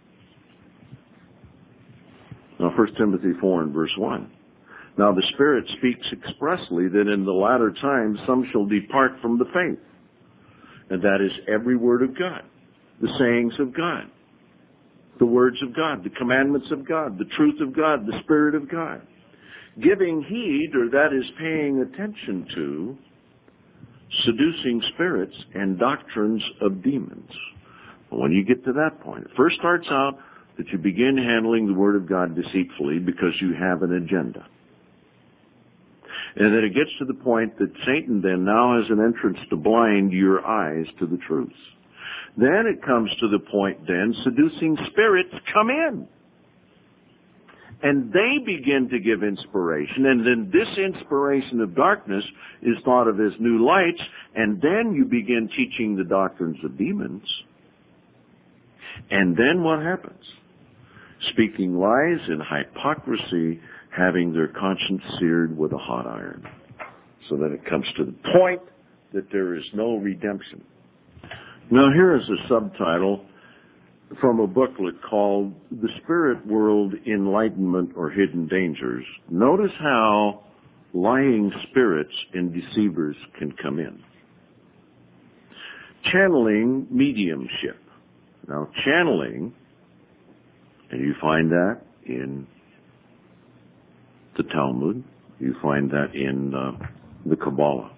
Now 1 Timothy 4 and verse 1. Now the Spirit speaks expressly that in the latter times some shall depart from the faith. And that is every word of God, the sayings of God, the words of God, the commandments of God, the truth of God, the Spirit of God. Giving heed, or that is paying attention to, seducing spirits and doctrines of demons. When you get to that point, it first starts out that you begin handling the Word of God deceitfully because you have an agenda. And then it gets to the point that Satan then now has an entrance to blind your eyes to the truth. Then it comes to the point then, seducing spirits come in. And they begin to give inspiration, and then this inspiration of darkness is thought of as new lights, and then you begin teaching the doctrines of demons. And then what happens? Speaking lies and hypocrisy, having their conscience seared with a hot iron. So that it comes to the point that there is no redemption. Now here is a subtitle from a booklet called The Spirit World, Enlightenment or Hidden Dangers. Notice how lying spirits and deceivers can come in. Channeling mediumship. Now channeling, and you find that in the Talmud, you find that in the Kabbalah.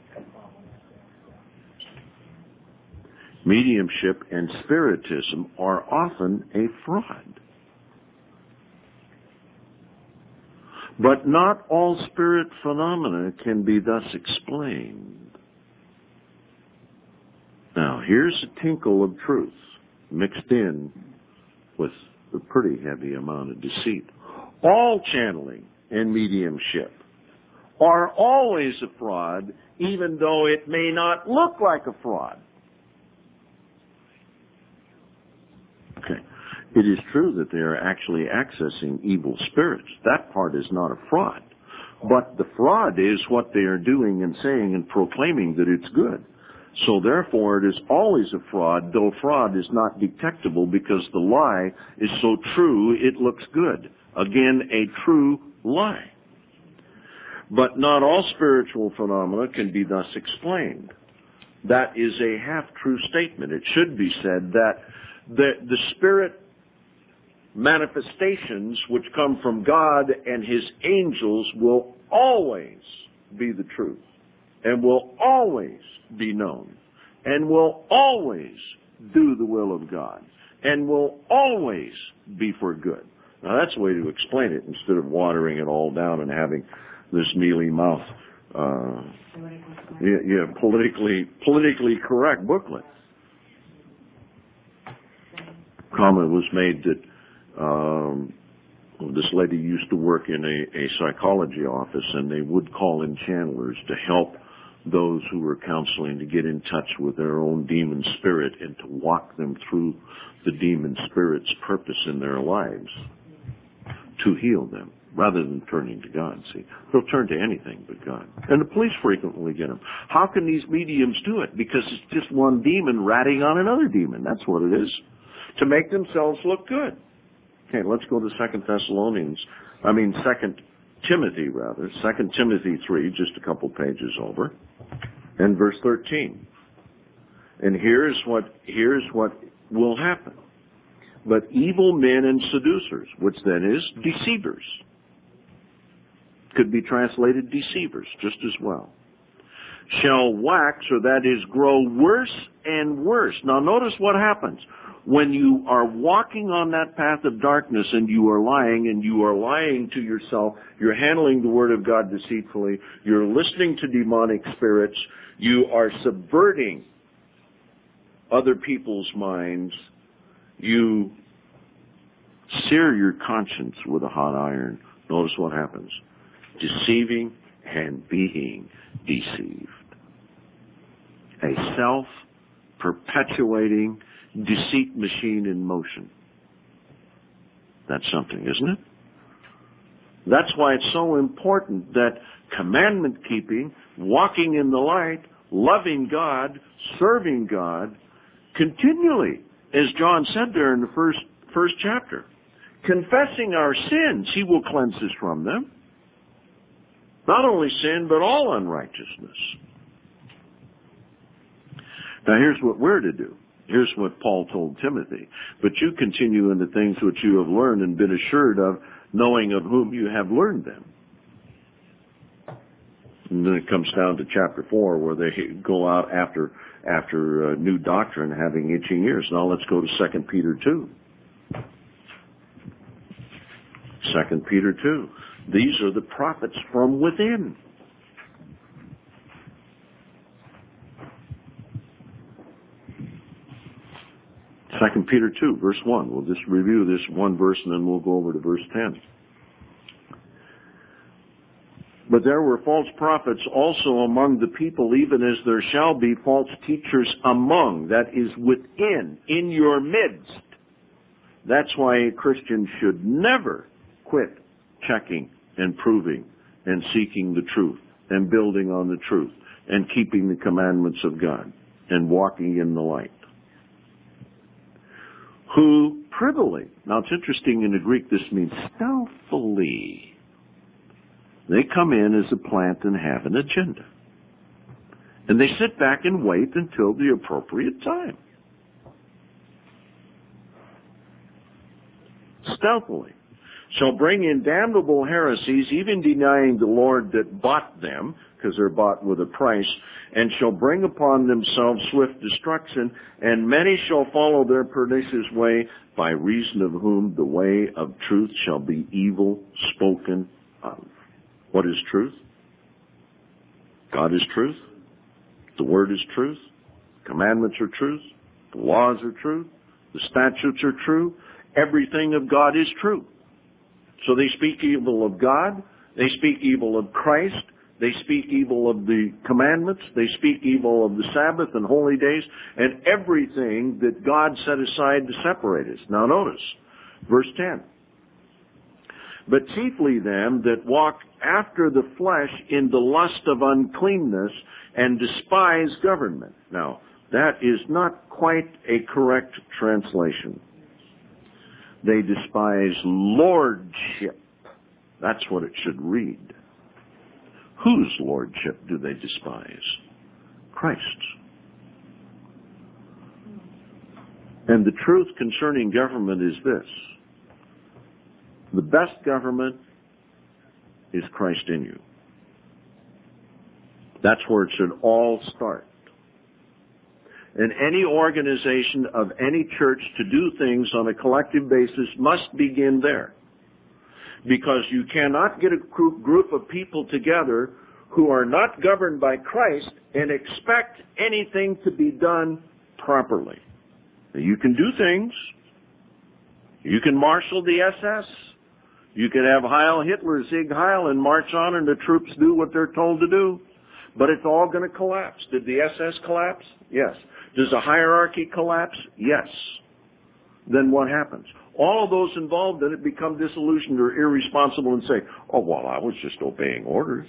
Mediumship and spiritism are often a fraud. But not all spirit phenomena can be thus explained. Now, here's a tinkle of truth mixed in with a pretty heavy amount of deceit. All channeling and mediumship are always a fraud, even though it may not look like a fraud. Okay. It is true that they are actually accessing evil spirits. That part is not a fraud. But the fraud is what they are doing and saying and proclaiming that it's good. So therefore it is always a fraud, though fraud is not detectable because the lie is so true it looks good. Again, a true lie. But not all spiritual phenomena can be thus explained. That is a half-true statement. It should be said that the spirit manifestations which come from God and His angels will always be the truth and will always be known and will always do the will of God and will always be for good. Now that's the way to explain it instead of watering it all down and having this mealy mouth, politically correct booklet. Comment was made that this lady used to work in a psychology office, and they would call in channelers to help those who were counseling to get in touch with their own demon spirit and to walk them through the demon spirit's purpose in their lives to heal them, rather than turning to God. See, they'll turn to anything but God. And the police frequently get them. How can these mediums do it? Because it's just one demon ratting on another demon. That's what it is. To make themselves look good. Okay, let's go to 2 Timothy 3, just a couple pages over, and verse 13. And here's what will happen. But evil men and seducers, which then is deceivers, could be translated deceivers just as well, shall wax, or that is grow worse and worse. Now notice what happens. When you are walking on that path of darkness and you are lying to yourself, you're handling the Word of God deceitfully, you're listening to demonic spirits, you are subverting other people's minds, you sear your conscience with a hot iron. Notice what happens. Deceiving and being deceived. A self-perpetuating deceit machine in motion. That's something, isn't it? That's why it's so important that commandment keeping, walking in the light, loving God, serving God, continually, as John said there in the first chapter, confessing our sins, He will cleanse us from them. Not only sin, but all unrighteousness. Now here's what we're to do. Here's what Paul told Timothy. But you continue in the things which you have learned and been assured of, knowing of whom you have learned them. And then it comes down to chapter 4, where they go out after new doctrine, having itching ears. Now let's go to 2 Peter 2. 2 Peter 2. These are the prophets from within. 2 Peter 2, verse 1. We'll just review this one verse and then we'll go over to verse 10. But there were false prophets also among the people, even as there shall be false teachers among, that is within, in your midst. That's why a Christian should never quit checking and proving and seeking the truth and building on the truth and keeping the commandments of God and walking in the light. Who privily, now it's interesting in the Greek this means stealthily. They come in as a plant and have an agenda. And they sit back and wait until the appropriate time. Stealthily shall bring in damnable heresies, even denying the Lord that bought them, because they're bought with a price, and shall bring upon themselves swift destruction, and many shall follow their pernicious way, by reason of whom the way of truth shall be evil spoken of. What is truth? God is truth. The Word is truth. Commandments are truth. The laws are truth. The statutes are true. Everything of God is true. So they speak evil of God. They speak evil of Christ. They speak evil of the commandments. They speak evil of the Sabbath and holy days and everything that God set aside to separate us. Now notice, verse 10. But chiefly them that walk after the flesh in the lust of uncleanness and despise government. Now, that is not quite a correct translation. They despise lordship. That's what it should read. Whose lordship do they despise? Christ's. And the truth concerning government is this. The best government is Christ in you. That's where it should all start. And any organization of any church to do things on a collective basis must begin there. Because you cannot get a group of people together who are not governed by Christ and expect anything to be done properly. Now, you can do things. You can marshal the SS. You can have Heil Hitler, Sieg Heil, and march on and the troops do what they're told to do. But it's all going to collapse. Did the SS collapse? Yes. Does the hierarchy collapse? Yes. Then what happens? All of those involved in it become disillusioned or irresponsible and say, oh, well, I was just obeying orders.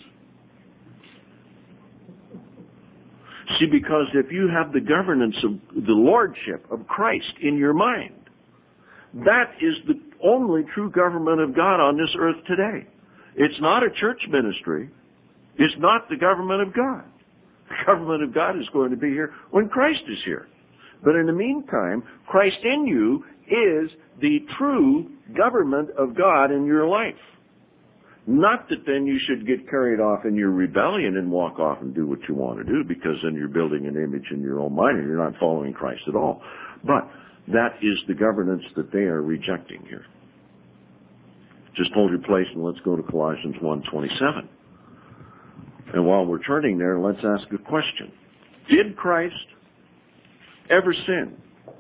See, because if you have the governance of the lordship of Christ in your mind, that is the only true government of God on this earth today. It's not a church ministry. It's not the government of God. The government of God is going to be here when Christ is here. But in the meantime, Christ in you is the true government of God in your life. Not that then you should get carried off in your rebellion and walk off and do what you want to do, because then you're building an image in your own mind and you're not following Christ at all. But that is the governance that they are rejecting here. Just hold your place and let's go to Colossians 1:27. And while we're turning there, let's ask a question. Did Christ ever sin?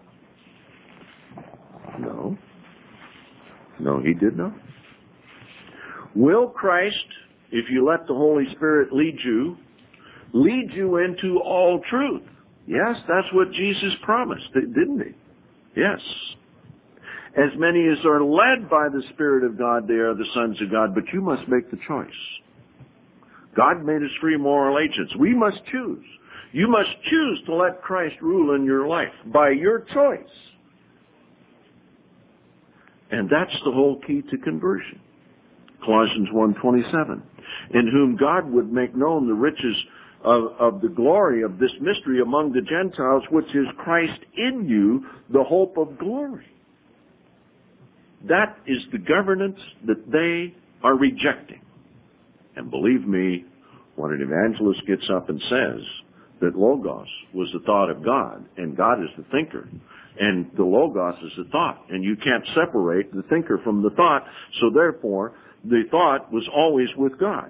No. No, he did not. Will Christ, if you let the Holy Spirit lead you into all truth? Yes, that's what Jesus promised, didn't he? Yes. As many as are led by the Spirit of God, they are the sons of God, but you must make the choice. God made us free moral agents. We must choose. You must choose to let Christ rule in your life by your choice. And that's the whole key to conversion. Colossians 1:27, in whom God would make known the riches of the glory of this mystery among the Gentiles, which is Christ in you, the hope of glory. That is the governance that they are rejecting. And believe me, when an evangelist gets up and says that Logos was the thought of God, and God is the thinker, and the Logos is the thought, and you can't separate the thinker from the thought, so therefore the thought was always with God.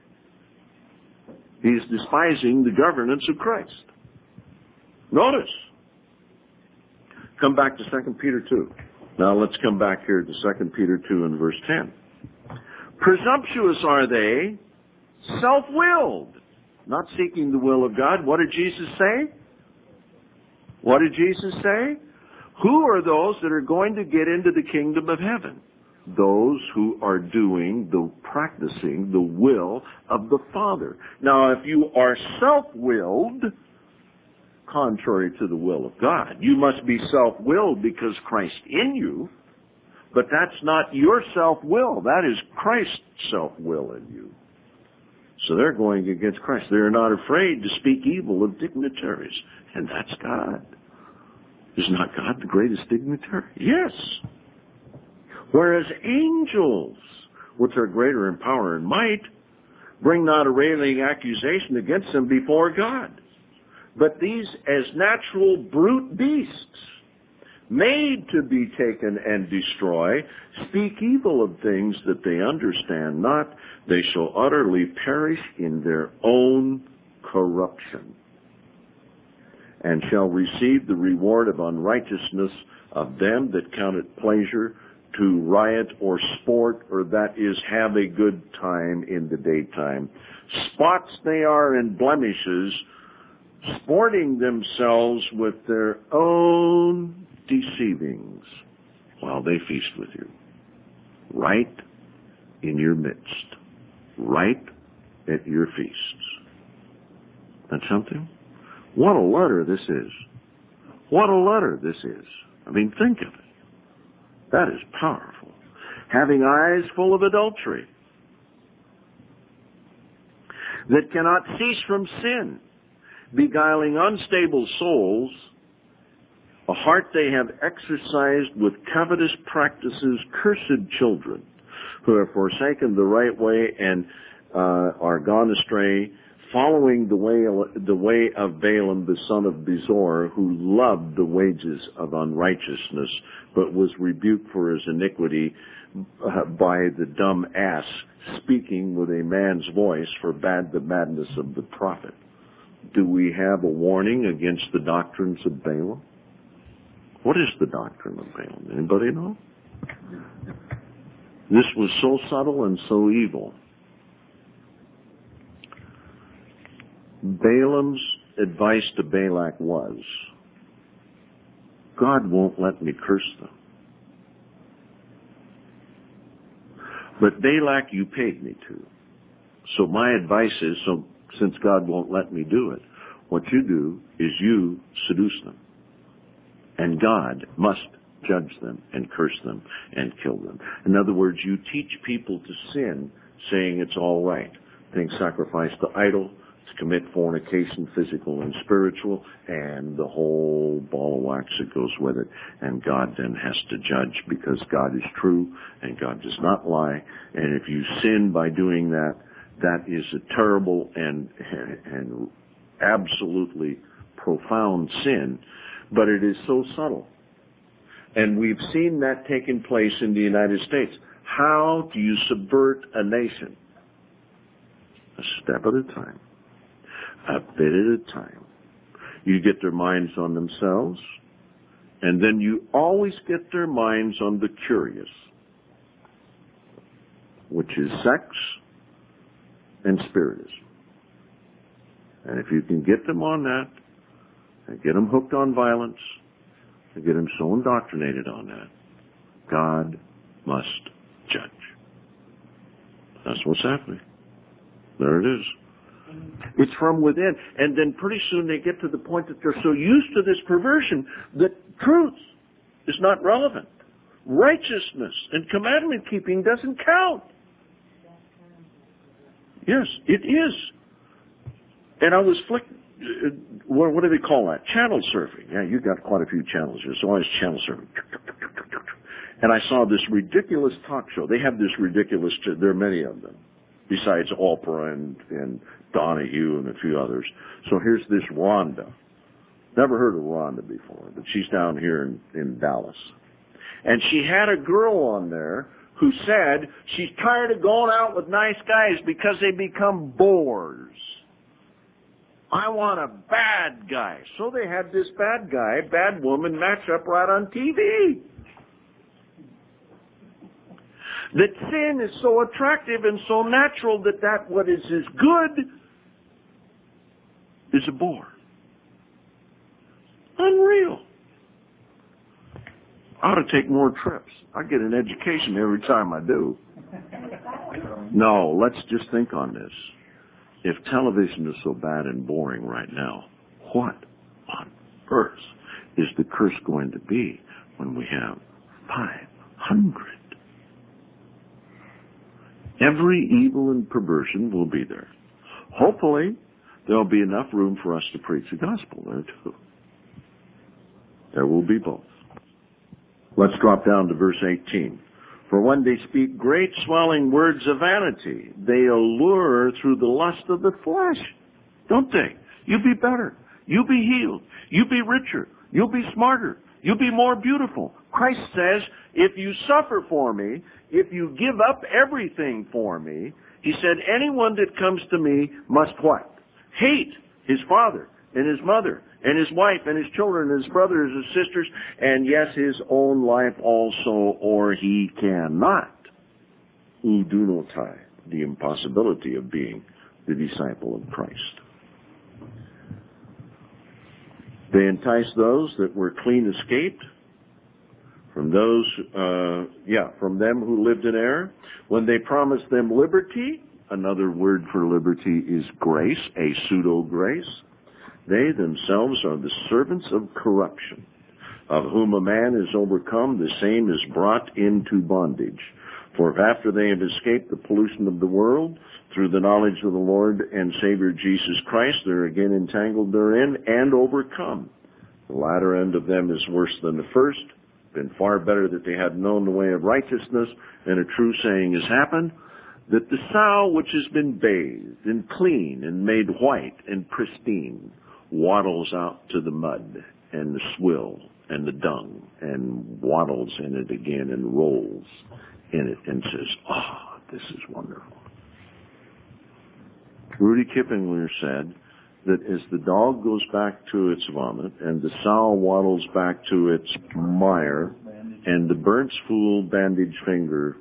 He's despising the governance of Christ. Notice, Come back to 2 Peter 2. Now let's come back here to 2 Peter 2 and verse 10. Presumptuous are they, self-willed, not seeking the will of God. What did Jesus say? What did Jesus say? Who are those that are going to get into the kingdom of heaven? Those who are practicing the will of the Father. Now, if you are self-willed, contrary to the will of God, you must be self-willed because Christ in you, but that's not your self-will. That is Christ's self-will in you. So they're going against Christ. They're not afraid to speak evil of dignitaries, and that's God. Is not God the greatest dignitary? Yes. Whereas angels, which are greater in power and might, bring not a railing accusation against them before God. But these, as natural brute beasts, made to be taken and destroy, speak evil of things that they understand not. They shall utterly perish in their own corruption, and shall receive the reward of unrighteousness of them that count it pleasure to riot or sport, or that is, have a good time in the daytime. Spots they are and blemishes, sporting themselves with their own deceivings while they feast with you. Right in your midst. Right at your feasts. That's something? What a letter this is. What a letter this is. I mean, think of it. That is powerful. Having eyes full of adultery, that cannot cease from sin, beguiling unstable souls, a heart they have exercised with covetous practices, cursed children, who have forsaken the right way and are gone astray, following the way of Balaam the son of Bezor, who loved the wages of unrighteousness, but was rebuked for his iniquity by the dumb ass, speaking with a man's voice, forbade the madness of the prophet. Do we have a warning against the doctrines of Balaam? What is the doctrine of Balaam? Anybody know? This was so subtle and so evil. Balaam's advice to Balak was, God won't let me curse them. But Balak, you paid me to. So my advice is, since God won't let me do it, what you do is you seduce them. And God must judge them and curse them and kill them. In other words, you teach people to sin, saying it's all right. Things sacrificed to idol, to commit fornication, physical and spiritual, and the whole ball of wax that goes with it. And God then has to judge, because God is true and God does not lie. And if you sin by doing that, that is a terrible and absolutely profound sin, but it is so subtle. And we've seen that taking place in the United States. How do you subvert a nation? A step at a time. A bit at a time. You get their minds on themselves, and then you always get their minds on the curious, which is sex and spiritism. And if you can get them on that, and get them hooked on violence, and get them so indoctrinated on that, God must judge. That's what's happening. There it is. It's from within. And then pretty soon they get to the point that they're so used to this perversion that truth is not relevant. Righteousness and commandment keeping doesn't count. Yes, it is. And I was what do they call that? Channel surfing. Yeah, you've got quite a few channels here, so I was channel surfing. And I saw this ridiculous talk show. They have this ridiculous, there are many of them, besides Oprah and Donahue and a few others. So here's this Rhonda. Never heard of Rhonda before, but she's down here in Dallas. And she had a girl on there who said she's tired of going out with nice guys because they become bores. I want a bad guy. So they had this bad guy, bad woman match up right on TV. That sin is so attractive and so natural that what is good is a bore. Unreal. I ought to take more trips. I get an education every time I do. No, let's just think on this. If television is so bad and boring right now, what on earth is the curse going to be when we have 500? Every evil and perversion will be there. Hopefully, there'll be enough room for us to preach the gospel there too. There will be both. Let's drop down to verse 18. For when they speak great swelling words of vanity, they allure through the lust of the flesh. Don't they? You'll be better. You'll be healed. You'll be richer. You'll be smarter. You'll be more beautiful. Christ says, if you suffer for me, if you give up everything for me, he said, anyone that comes to me must what? Hate his father and his mother and his wife and his children and his brothers and sisters, and yes, his own life also, or he cannot. Udunotai, the impossibility of being the disciple of Christ. They enticed those that were clean escaped from those, from them who lived in error. When they promised them liberty, another word for liberty is grace, a pseudo-grace. They themselves are the servants of corruption, of whom a man is overcome, the same is brought into bondage. For if after they have escaped the pollution of the world, through the knowledge of the Lord and Savior Jesus Christ, they're again entangled therein and overcome. The latter end of them is worse than the first. Been far better that they had known the way of righteousness, and a true saying has happened, that the sow which has been bathed and clean and made white and pristine waddles out to the mud and the swill and the dung and waddles in it again and rolls in it and says, this is wonderful. Rudy Kipling said that as the dog goes back to its vomit and the sow waddles back to its mire and the burnt fool bandaged finger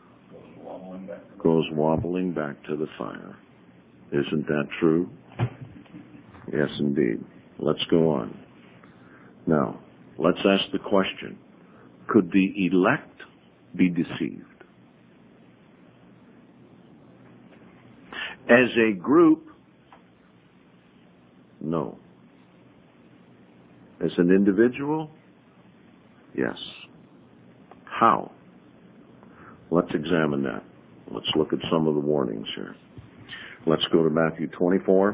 goes wobbling back to the fire. Isn't that true? Yes, indeed. Let's go on. Now, let's ask the question, could the elect be deceived? As a group, no. As an individual, yes. How? Let's examine that. Let's look at some of the warnings here. Let's go to Matthew 24.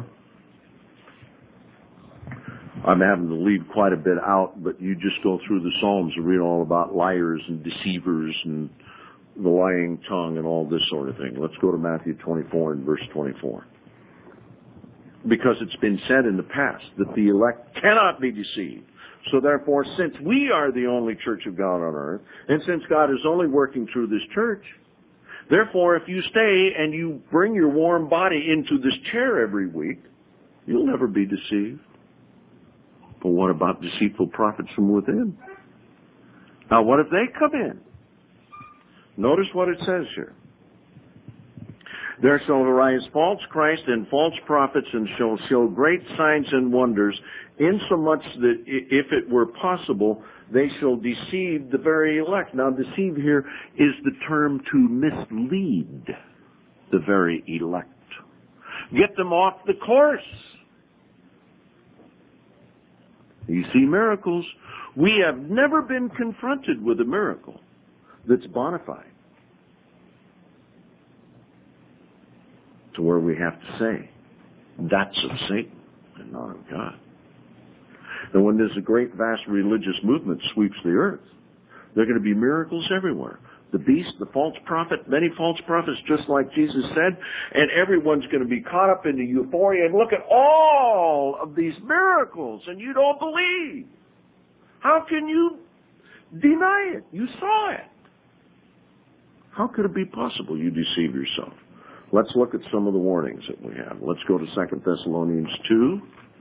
I'm having to leave quite a bit out, but you just go through the Psalms and read all about liars and deceivers and the lying tongue and all this sort of thing. Let's go to Matthew 24 and verse 24. Because it's been said in the past that the elect cannot be deceived. So therefore, since we are the only church of God on earth, and since God is only working through this church, therefore, if you stay and you bring your warm body into this chair every week, you'll never be deceived. But what about deceitful prophets from within? Now, what if they come in? Notice what it says here. There shall arise false Christ and false prophets, and shall show great signs and wonders, insomuch that if it were possible, they shall deceive the very elect. Now, deceive here is the term to mislead the very elect. Get them off the course. You see miracles. We have never been confronted with a miracle that's bona fide to where we have to say, that's of Satan and not of God. And when there's a great, vast religious movement sweeps the earth, there are going to be miracles everywhere. The beast, the false prophet, many false prophets, just like Jesus said, and everyone's going to be caught up in the euphoria and look at all of these miracles, and you don't believe. How can you deny it? You saw it. How could it be possible you deceive yourself? Let's look at some of the warnings that we have. Let's go to 2 Thessalonians 2.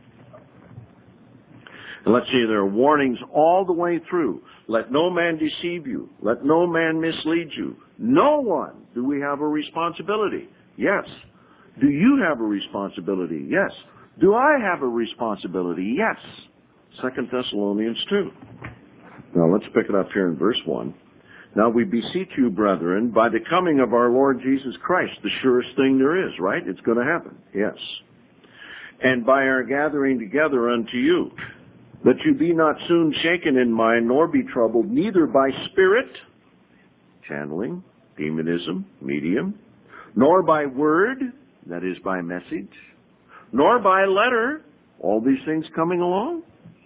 And let's see, there are warnings all the way through. Let no man deceive you. Let no man mislead you. No one. Do we have a responsibility? Yes. Do you have a responsibility? Yes. Do I have a responsibility? Yes. 2 Thessalonians 2. Now let's pick it up here in verse 1. Now we beseech you, brethren, by the coming of our Lord Jesus Christ, the surest thing there is, right? It's going to happen. Yes. And by our gathering together unto you, that you be not soon shaken in mind, nor be troubled, neither by spirit, channeling, demonism, medium, nor by word, that is by message, nor by letter, all these things coming along,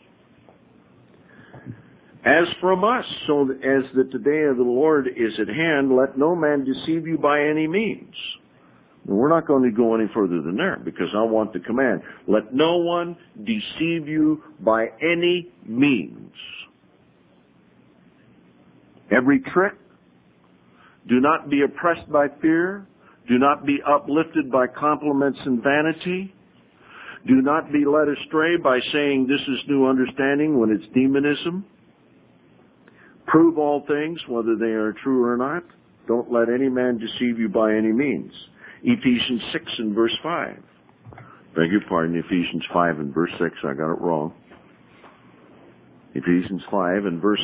as from us, so as that the day of the Lord is at hand, let no man deceive you by any means. And we're not going to go any further than there, because I want the command. Let no one deceive you by any means. Every trick. Do not be oppressed by fear. Do not be uplifted by compliments and vanity. Do not be led astray by saying this is new understanding when it's demonism. Prove all things, whether they are true or not. Don't let any man deceive you by any means. Ephesians 6 and verse 5. Beg your pardon, Ephesians 5 and verse 6. I got it wrong. Ephesians 5 and verse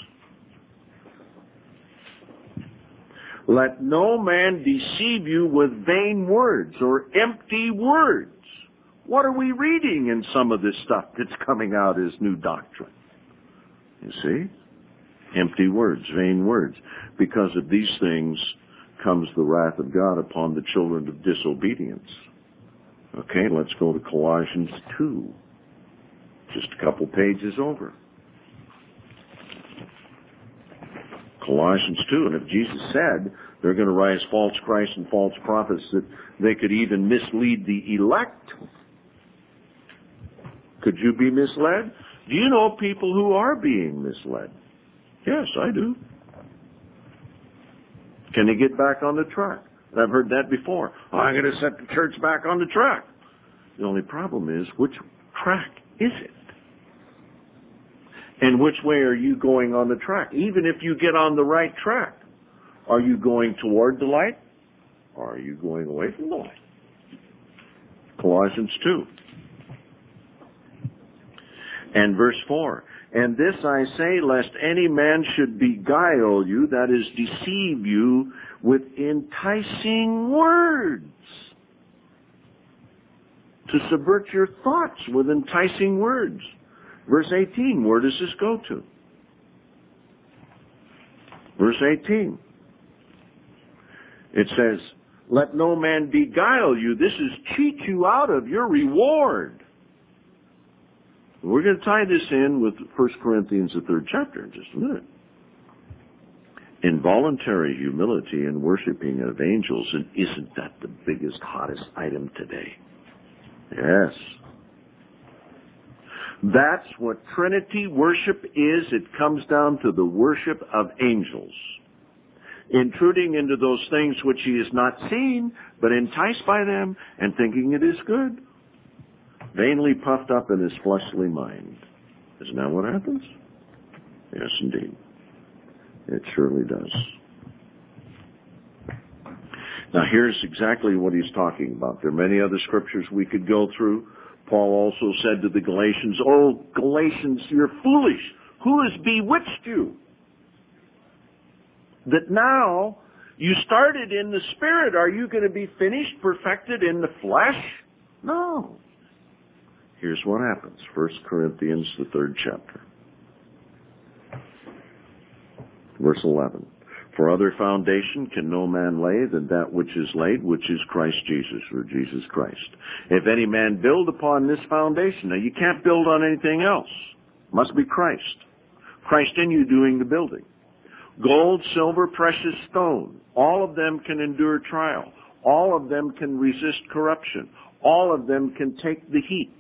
6. Let no man deceive you with vain words or empty words. What are we reading in some of this stuff that's coming out as new doctrine? You see? Empty words, vain words. Because of these things comes the wrath of God upon the children of disobedience. Okay, let's go to Colossians 2. Just a couple pages over. Colossians 2. And if Jesus said there are going to rise false Christs and false prophets that they could even mislead the elect, could you be misled? Do you know people who are being misled? Yes, I do. Can they get back on the track? I've heard that before. Oh, I'm going to set the church back on the track. The only problem is, which track is it? And which way are you going on the track? Even if you get on the right track, are you going toward the light? Or are you going away from the light? Colossians 2. And verse 4. And this I say, lest any man should beguile you, that is, deceive you, with enticing words. To subvert your thoughts with enticing words. Verse 18, where does this go to? Verse 18. It says, let no man beguile you. This is cheat you out of your reward. We're going to tie this in with 1 Corinthians, the 3rd chapter, in just a minute. Involuntary humility and worshiping of angels, and isn't that the biggest, hottest item today? Yes. That's what Trinity worship is. It comes down to the worship of angels. Intruding into those things which he has not seen, but enticed by them, and thinking it is good. Vainly puffed up in his fleshly mind. Isn't that what happens? Yes, indeed. It surely does. Now, here's exactly what he's talking about. There are many other scriptures we could go through. Paul also said to the Galatians, oh, Galatians, you're foolish. Who has bewitched you? That now you started in the Spirit. Are you going to be finished, perfected in the flesh? No. Here's what happens. 1 Corinthians, the 3rd chapter. Verse 11. For other foundation can no man lay than that which is laid, which is Christ Jesus, or Jesus Christ. If any man build upon this foundation, now you can't build on anything else. Must be Christ. Christ in you doing the building. Gold, silver, precious stone. All of them can endure trial. All of them can resist corruption. All of them can take the heat.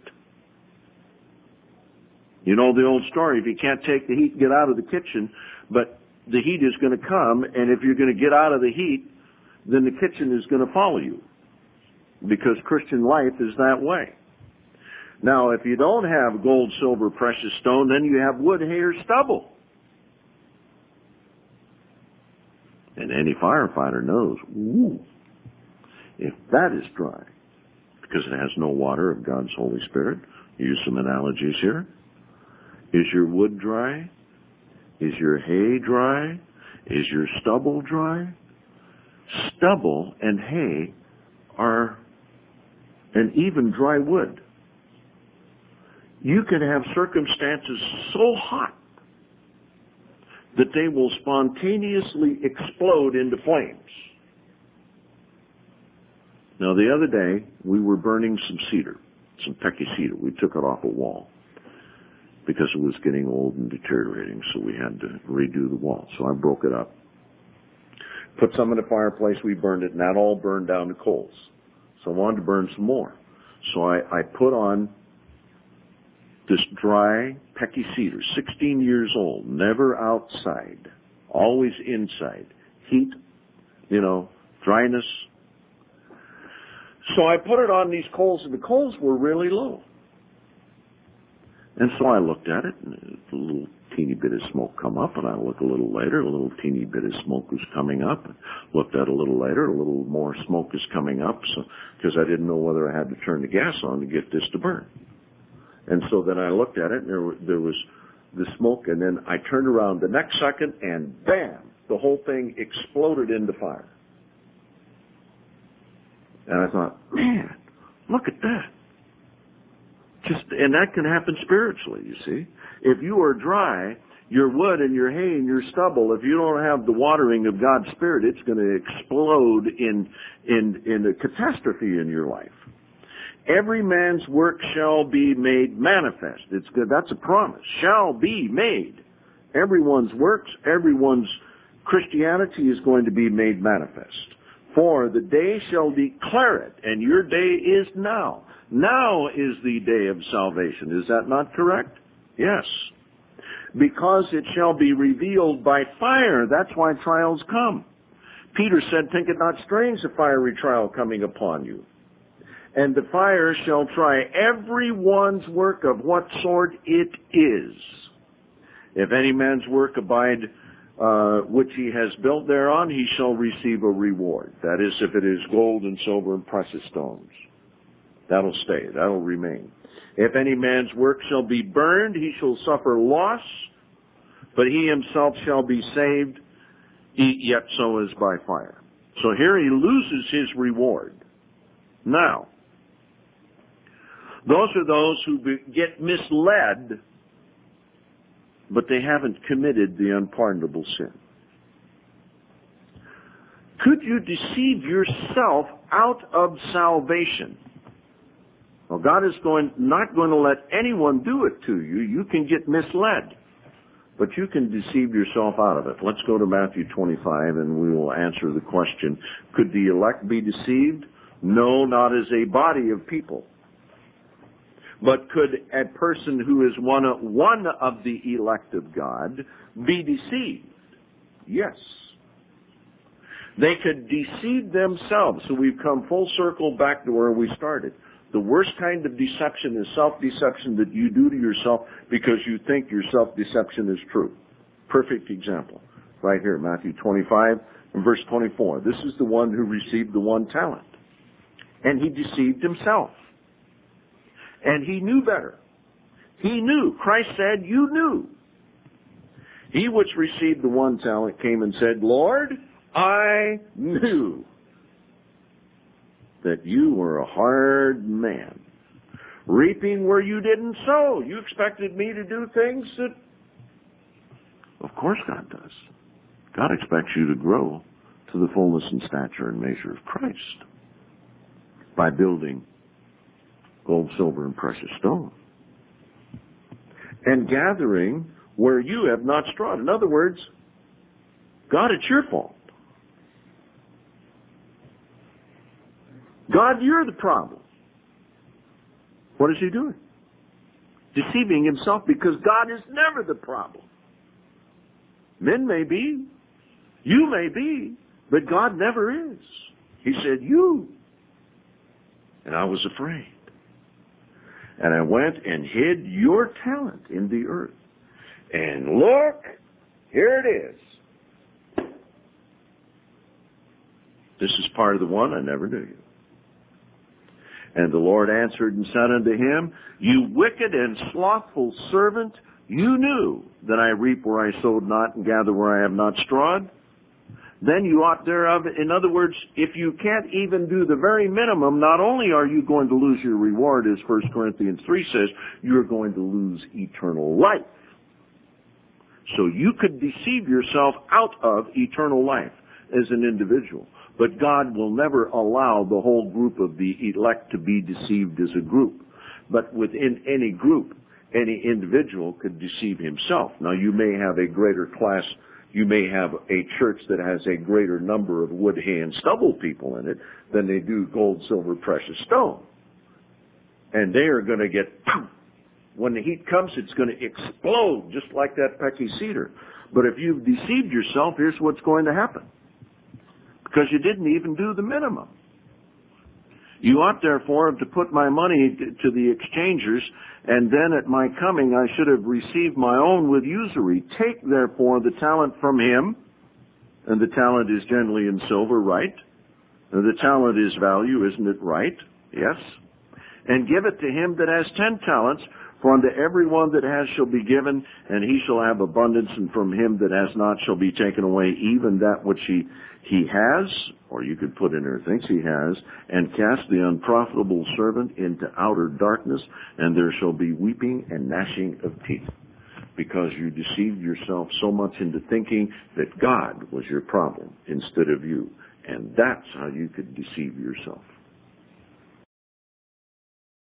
You know the old story, if you can't take the heat, get out of the kitchen, but the heat is going to come, and if you're going to get out of the heat, then the kitchen is going to follow you, because Christian life is that way. Now, if you don't have gold, silver, precious stone, then you have wood, hay, or stubble. And any firefighter knows, ooh, if that is dry, because it has no water of God's Holy Spirit, use some analogies here. Is your wood dry? Is your hay dry? Is your stubble dry? Stubble and hay are, and even dry wood. You can have circumstances so hot that they will spontaneously explode into flames. Now, the other day, we were burning some cedar, some Pecky cedar. We took it off a wall because it was getting old and deteriorating, so we had to redo the wall. So I broke it up, put some in the fireplace, we burned it, and that all burned down to coals. So I wanted to burn some more. So I put on this dry Pecky cedar, 16 years old, never outside, always inside. Heat, dryness. So I put it on these coals, and the coals were really low. And so I looked at it, and a little teeny bit of smoke come up, and I look a little later, a little teeny bit of smoke was coming up. Looked at it a little later, a little more smoke is coming up, so because I didn't know whether I had to turn the gas on to get this to burn. And so then I looked at it, and there was the smoke, and then I turned around the next second, and bam, the whole thing exploded into fire. And I thought, man, look at that. And that can happen spiritually, you see. If you are dry, your wood and your hay and your stubble, if you don't have the watering of God's Spirit, it's going to explode in a catastrophe in your life. Every man's work shall be made manifest. It's good. That's a promise. Shall be made. Everyone's works, everyone's Christianity is going to be made manifest. For the day shall declare it, and your day is now. Now is the day of salvation. Is that not correct? Yes. Because it shall be revealed by fire. That's why trials come. Peter said, think it not strange, a fiery trial coming upon you. And the fire shall try everyone's work of what sort it is. If any man's work abide which he has built thereon, he shall receive a reward. That is, if it is gold and silver and precious stones. That'll stay. That'll remain. If any man's work shall be burned, he shall suffer loss, but he himself shall be saved, yet so is by fire. So here he loses his reward. Now, those are those who get misled, but they haven't committed the unpardonable sin. Could you deceive yourself out of salvation? Well, God is not going to let anyone do it to you. You can get misled, but you can deceive yourself out of it. Let's go to Matthew 25, and we will answer the question, could the elect be deceived? No, not as a body of people. But could a person who is one of the elect of God be deceived? Yes. They could deceive themselves. So we've come full circle back to where we started. The worst kind of deception is self-deception that you do to yourself because you think your self-deception is true. Perfect example. Right here, Matthew 25 and verse 24. This is the one who received the 1 talent. And he deceived himself. And he knew better. He knew. Christ said, you knew. He which received the 1 talent came and said, Lord, I knew that you were a hard man, reaping where you didn't sow. You expected me to do things that, of course God does. God expects you to grow to the fullness and stature and measure of Christ by building gold, silver, and precious stone, and gathering where you have not strawed. In other words, God, it's your fault. God, you're the problem. What is he doing? Deceiving himself, because God is never the problem. Men may be, you may be, But God never is. He said, you. And I was afraid. And I went and hid your talent in the earth. And look, here it is. This is part of the one I never knew you. And the Lord answered and said unto him, you wicked and slothful servant, you knew that I reap where I sowed not and gather where I have not strawed. Then you ought thereof. In other words, if you can't even do the very minimum, not only are you going to lose your reward, as 1 Corinthians 3 says, you're going to lose eternal life. So you could deceive yourself out of eternal life as an individual. But God will never allow the whole group of the elect to be deceived as a group. But within any group, any individual could deceive himself. Now you may have a greater class, you may have a church that has a greater number of wood, hay, and stubble people in it than they do gold, silver, precious stone. And they are going to get, when the heat comes, it's going to explode just like that pecky cedar. But if you've deceived yourself, here's what's going to happen. Because you didn't even do the minimum. You ought therefore to put my money to the exchangers, and then at my coming I should have received my own with usury. Take therefore the talent from him, and the talent is generally in silver, right? And the talent is value, isn't it right? Yes. And give it to him that has 10 talents, for unto every one that has shall be given, and he shall have abundance, and from him that has not shall be taken away even that which he has, or you could put in there thinks he has, and cast the unprofitable servant into outer darkness, and there shall be weeping and gnashing of teeth. Because you deceived yourself so much into thinking that God was your problem instead of you. And that's how you could deceive yourself.